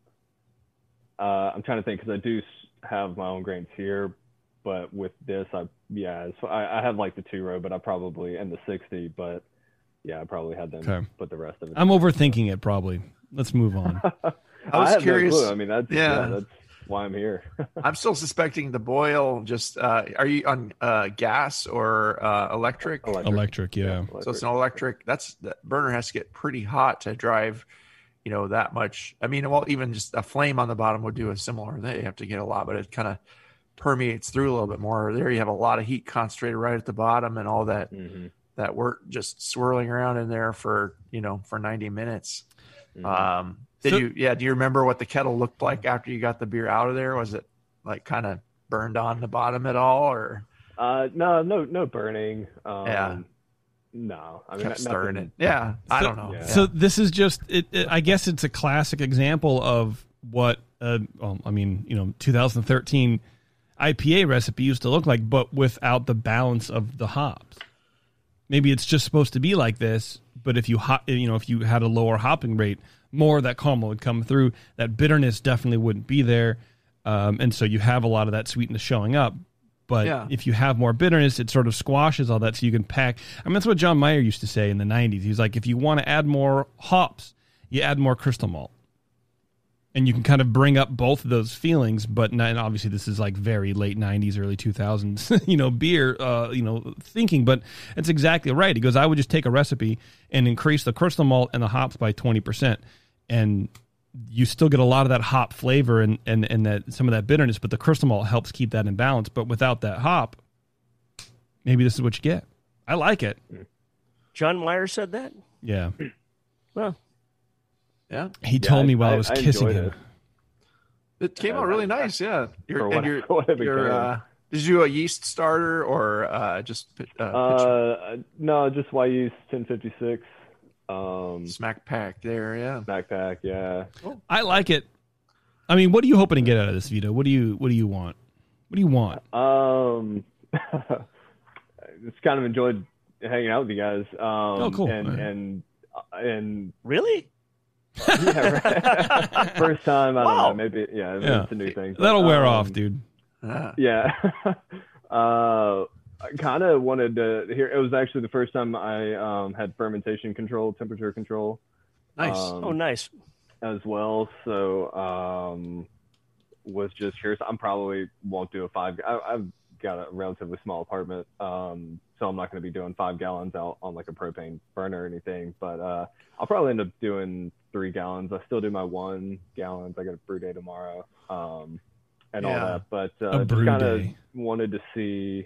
Uh, I'm trying to think because I do s- have my own grains here, but with this, I yeah, so I, I have like the two row, but I probably and the sixty, but yeah, I probably had them
Okay.
put the rest of it.
I'm overthinking it. Probably. Let's move on.
I was
have no
curious.
clue. I mean, that's yeah,
Yeah.
that's why I'm here.
I'm still suspecting the boil. Just uh, are you on uh, gas or uh, electric?
Electric, electric yeah. yeah.
So it's an electric. That's the burner has to get pretty hot to drive, you know, that much. I mean, well, even just a flame on the bottom would do a similar. They have to get a lot, but it kind of permeates through a little bit more. There you have a lot of heat concentrated right at the bottom, and all that mm-hmm. that work just swirling around in there for you know for ninety minutes. Mm-hmm. Um, Did so, you, yeah, do you remember what the kettle looked like after you got the beer out of there? Was it like kind of burned on the bottom at all, or?
Uh, no, no, no burning. Um,
yeah.
No, I mean,
kept stirring it. Yeah. So, I don't know. Yeah.
So this is just, it, it, I guess it's a classic example of what, uh, well, I mean, you know, two thousand thirteen I P A recipe used to look like, but without the balance of the hops. Maybe it's just supposed to be like this, but if you, hop, you know, if you had a lower hopping rate, more of that caramel would come through. That bitterness definitely wouldn't be there. Um, and so you have a lot of that sweetness showing up. But yeah. if you have more bitterness, it sort of squashes all that so you can pack. I mean, that's what John Mayer used to say in the nineties. He's like, if you want to add more hops, you add more crystal malt. And you can kind of bring up both of those feelings. But not, and obviously this is like very late nineties, early two thousands, you know, beer, uh, you know, thinking. But it's exactly right. He goes, I would just take a recipe and increase the crystal malt and the hops by twenty percent. And you still get a lot of that hop flavor and, and, and that some of that bitterness, but the crystal malt helps keep that in balance. But without that hop, maybe this is what you get. I like it.
John Mayer said that?
Yeah.
Well,
yeah.
He
yeah,
told
I,
me while I,
I
was
I
kissing him.
It, it came out really nice, yeah. You're,
what,
and you're,
what
you're, uh, did you do a yeast starter or uh, just uh,
uh, no, just Y yeast ten fifty-six. Um,
smack pack there, yeah.
Smack pack, yeah.
Oh. I like it. I mean, what are you hoping to get out of this, Vito? What do you What do you want? What do you want?
Um, just kind of enjoyed hanging out with you guys. Um,
oh, cool.
And and and
really,
yeah, right. First time. I don't
wow.
know. Maybe yeah.
yeah.
It's a new thing.
That'll
but,
wear
um,
off, dude.
Uh,
yeah. uh. I kind of wanted to hear. It was actually the first time I um, had fermentation control, temperature control.
Nice.
Um,
oh, nice.
As well. So um, was just curious. I'm probably won't do a five. I, I've got a relatively small apartment, um, so I'm not going to be doing five gallons out on like a propane burner or anything. But uh, I'll probably end up doing three gallons. I still do my one gallons. I got a brew day tomorrow, um, and
Yeah.
all that. But
A
uh, just
brew
kind of
day.
wanted to see.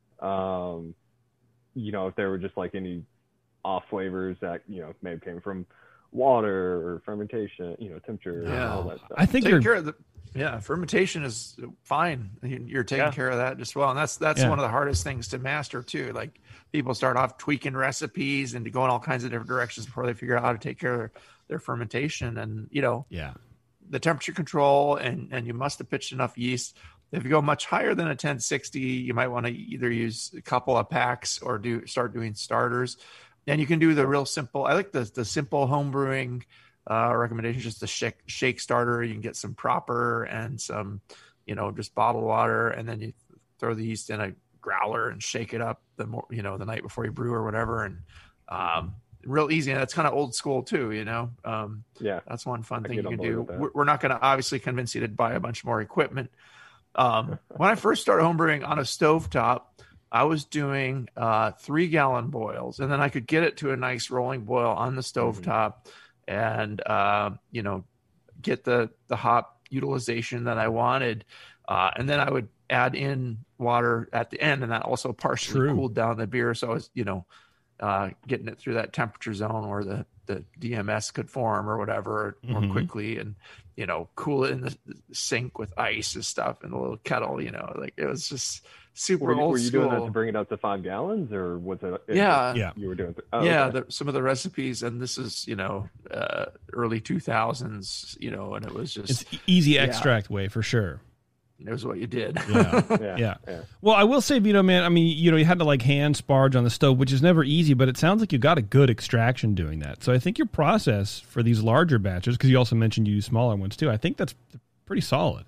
Um, you know, if there were just like any off flavors that, you know, maybe came from water or fermentation, you know, temperature, and
Yeah.
all that stuff.
I think
taking
you're.
care of the yeah fermentation is fine. You- You're taking
Yeah.
care of that just well, and that's that's
Yeah.
one of the hardest things to master too. Like people start off tweaking recipes and going all kinds of different directions before they figure out how to take care of their, their fermentation. And you know,
Yeah.
the temperature control, and and you must have pitched enough yeast. If you go much higher than a ten sixty, you might want to either use a couple of packs or do start doing starters. And you can do the real simple. I like the the simple home brewing uh, recommendation, just the shake shake starter. You can get some proper and some, you know, just bottled water, and then you throw the yeast in a growler and shake it up the more, you know, the night before you brew or whatever. And um, real easy. And that's kind of old school too, you know. Um,
Yeah.
that's one fun
I
thing
get
you
on
can
board
do.
with that.
We're, we're not going to obviously convince you to buy a bunch more equipment. Um, when I first started homebrewing on a stovetop, I was doing uh, three gallon boils, and then I could get it to a nice rolling boil on the stovetop, mm-hmm. and uh, you know, get the the hop utilization that I wanted, uh, and then I would add in water at the end, and that also partially
True.
cooled down the beer, so I was, you know, uh, getting it through that temperature zone where the the D M S could form or whatever more
Mhm.
quickly, and you know, cool it in the sink with ice and stuff in a little kettle. You know, like it was just super
Were, you-
old
were you
school.
doing that to bring it up to five gallons, or was it? it
Yeah.
Yeah.
You were doing. Oh,
yeah,
okay.
the, some of the recipes, and this is, you know, uh, early two thousands, you know, and it was just
It's easy
yeah.
extract way for sure.
it was what you did.
Yeah.
yeah.
Yeah.
yeah.
Well, I will say, Vito, man, I mean, you know, you had to like hand sparge on the stove, which is never easy, but it sounds like you got a good extraction doing that. So I think your process for these larger batches, because you also mentioned you use smaller ones too, I think that's pretty solid.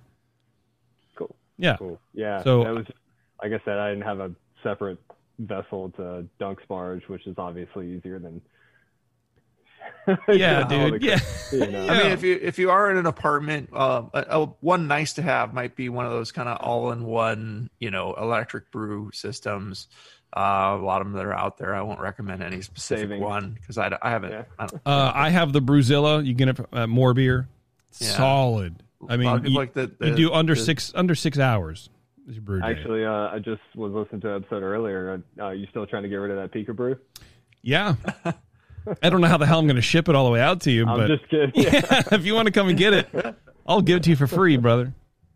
Cool.
Yeah.
Cool. Yeah.
So-
that was, like I said, I didn't have a separate vessel to dunk sparge, which is obviously easier than
Yeah,
You know,
dude.
the-
Yeah.
you know.
I mean, if you if you are in an apartment, uh, a, a, one nice to have might be one of those kind of all in one, you know, electric brew systems. Uh, a lot of them that are out there. I won't recommend any specific
Saving.
one because I, I haven't.
Yeah.
I don't,
Uh, I have the Bruzilla. You get it at More Beer.
Yeah.
Solid. I
A lot
mean,
of people
you,
like the- the-
you do under
the-
six under six hours. Is your brew day.
Actually, uh, I just was listening to an episode earlier. Uh, you still trying to get rid of that Pika brew?
Yeah. I don't know how the hell I'm going to ship it all the way out to you,
I'm
but
just kidding.
yeah, if you want to come and get it, I'll give it to you for free, brother.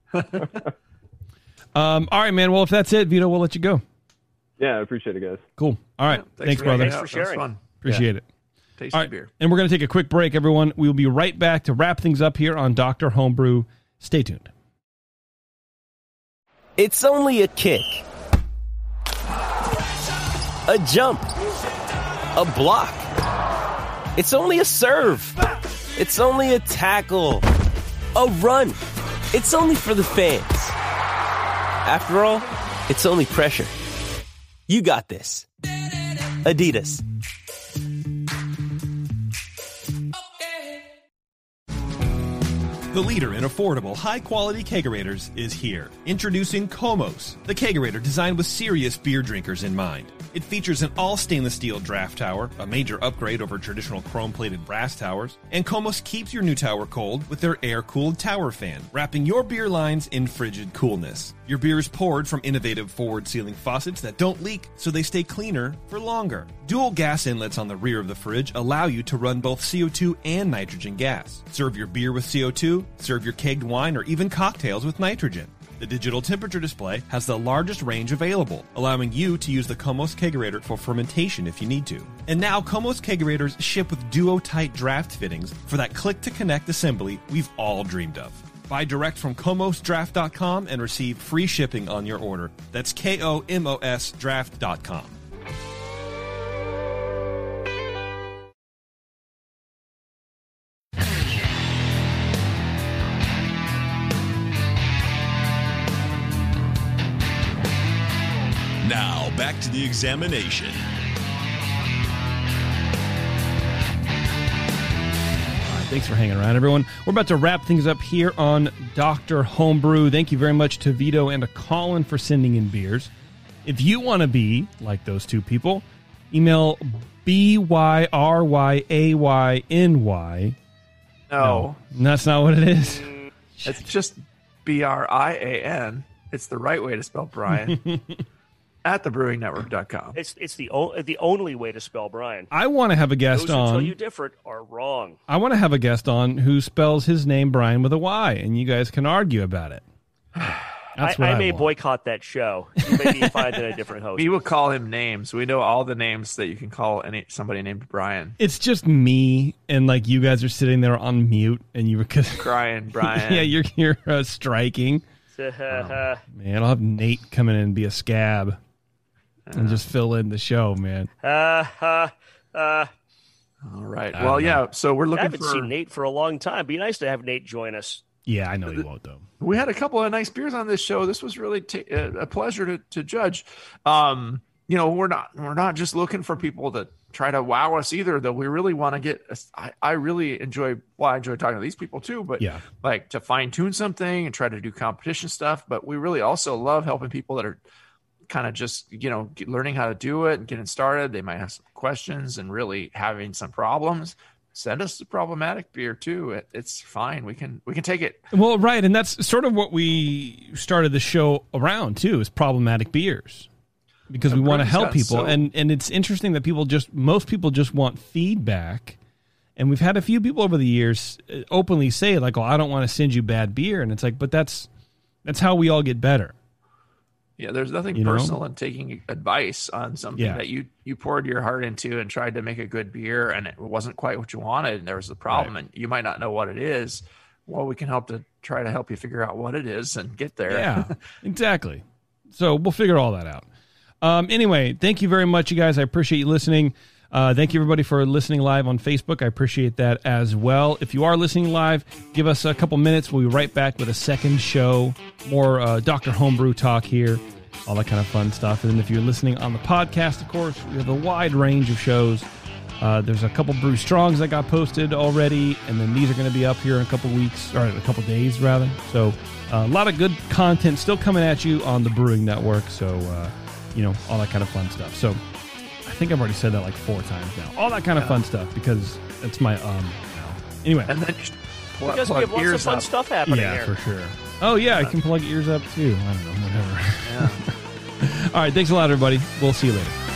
um, all right, man. Well, if that's it, Vito, we'll let you go.
Yeah, I appreciate it, guys.
Cool. All right.
Yeah,
thanks,
for
brother.
hanging
Thanks
out.
for
That was
sharing.
fun.
Appreciate it.
Tasty
All right,
beer.
and we're going to take a quick break, everyone. We'll be right back to wrap things up here on Doctor Homebrew. Stay tuned.
It's only a kick, a jump, a block. It's only a serve. It's only a tackle, a run. It's only for the fans. After all, it's only pressure. You got this. Adidas.
The leader in affordable, high-quality kegerators is here. Introducing Komos, the kegerator designed with serious beer drinkers in mind. It features an all-stainless steel draft tower, a major upgrade over traditional chrome-plated brass towers, and Komos keeps your new tower cold with their air-cooled tower fan, wrapping your beer lines in frigid coolness. Your beer is poured from innovative forward-sealing faucets that don't leak, so they stay cleaner for longer. Dual gas inlets on the rear of the fridge allow you to run both C O two and nitrogen gas. Serve your beer with C O two, serve your kegged wine, or even cocktails with nitrogen. The digital temperature display has the largest range available, allowing you to use the Komos Kegerator for fermentation if you need to. And now Komos Kegerators ship with Duo-Tight draft fittings for that click-to-connect assembly we've all dreamed of. Buy direct from komos draft dot com and receive free shipping on your order. That's K O M O S draft dot com.
Now, back to the examination.
Thanks for hanging around, everyone. We're about to wrap things up here on Doctor Homebrew. Thank you very much to Vito and to Colin for sending in beers. If you want to be like those two people, email B Y R Y A Y N Y.
No.
no, that's not what it is.
It's just B R I A N. It's the right way to spell Brian. At the brewing network dot com.
It's it's the o- the only way to spell Brian.
I want to have a guest
Those who tell
on.
you different are wrong.
I want to have a guest on who spells his name Brian with a Y, and you guys can argue about it. That's
I,
what I,
I may
want.
boycott that show. You may be finding a different host.
We will call him names. We know all the names that you can call any somebody named Brian.
It's just me, and like you guys are sitting there on mute, and you were
crying, Brian.
yeah, you're you're uh, striking.
Uh,
Man, I'll have Nate come in and be a scab and just fill in the show, man.
uh, uh, uh,
All right.
I
Well,
don't know.
yeah. So we're
I
looking
haven't
for.
seen Nate for a long time. Be nice to have Nate join us.
Yeah, I know you won't though.
We had a couple of nice beers on this show. This was really t- a pleasure to, to judge. Um, you know, we're not we're not just looking for people to try to wow us either. Though we really want to get. I, I really enjoy. Well, I enjoy talking to these people too. But
Yeah.
like to fine tune something and try to do competition stuff. But we really also love helping people that are kind of just you know get, learning how to do it and getting started. They might have some questions and really having some problems. Send us the problematic beer too. It, it's fine. We can we can take it.
Well, right, and that's sort of what we started the show around too, is problematic beers. Because we want to
Brewing's
help
gotten
people,
so-
and and it's interesting that people just most people just want feedback, and we've had a few people over the years uh, openly say like, "Oh, I don't want to send you bad beer," and it's like, but that's that's how we all get better.
Yeah, there's nothing
You know?
personal in taking advice on something
Yeah.
that you you poured your heart into and tried to make a good beer, and it wasn't quite what you wanted, and there was a problem, and you might not know what it is. Well, we can help to try to help you figure out what it is and get there.
Yeah, exactly. So we'll figure all that out. Um, anyway, thank you very much, you guys. I appreciate you listening. Uh, thank you, everybody, for listening live on Facebook. I appreciate that as well. If you are listening live, give us a couple minutes. We'll be right back with a second show, more uh, Doctor Homebrew talk here, all that kind of fun stuff. And then if you're listening on the podcast, of course, we have a wide range of shows Uh, there's a couple Brew Strongs that got posted already, and then these are going to be up here in a couple weeks, or a couple days, rather. So uh, a lot of good content still coming at you on the Brewing Network, so, uh, you know, all that kind of fun stuff. So I think I've already said that like four times now. All that kind of
yeah.
fun stuff, because it's my um now. Anyway.
And then just plug,
because we have lots of fun
up.
stuff happening
yeah,
here.
for sure. Oh, yeah, I can plug ears up, too. I don't know, whatever.
Yeah.
All right, thanks a lot, everybody. We'll see you later.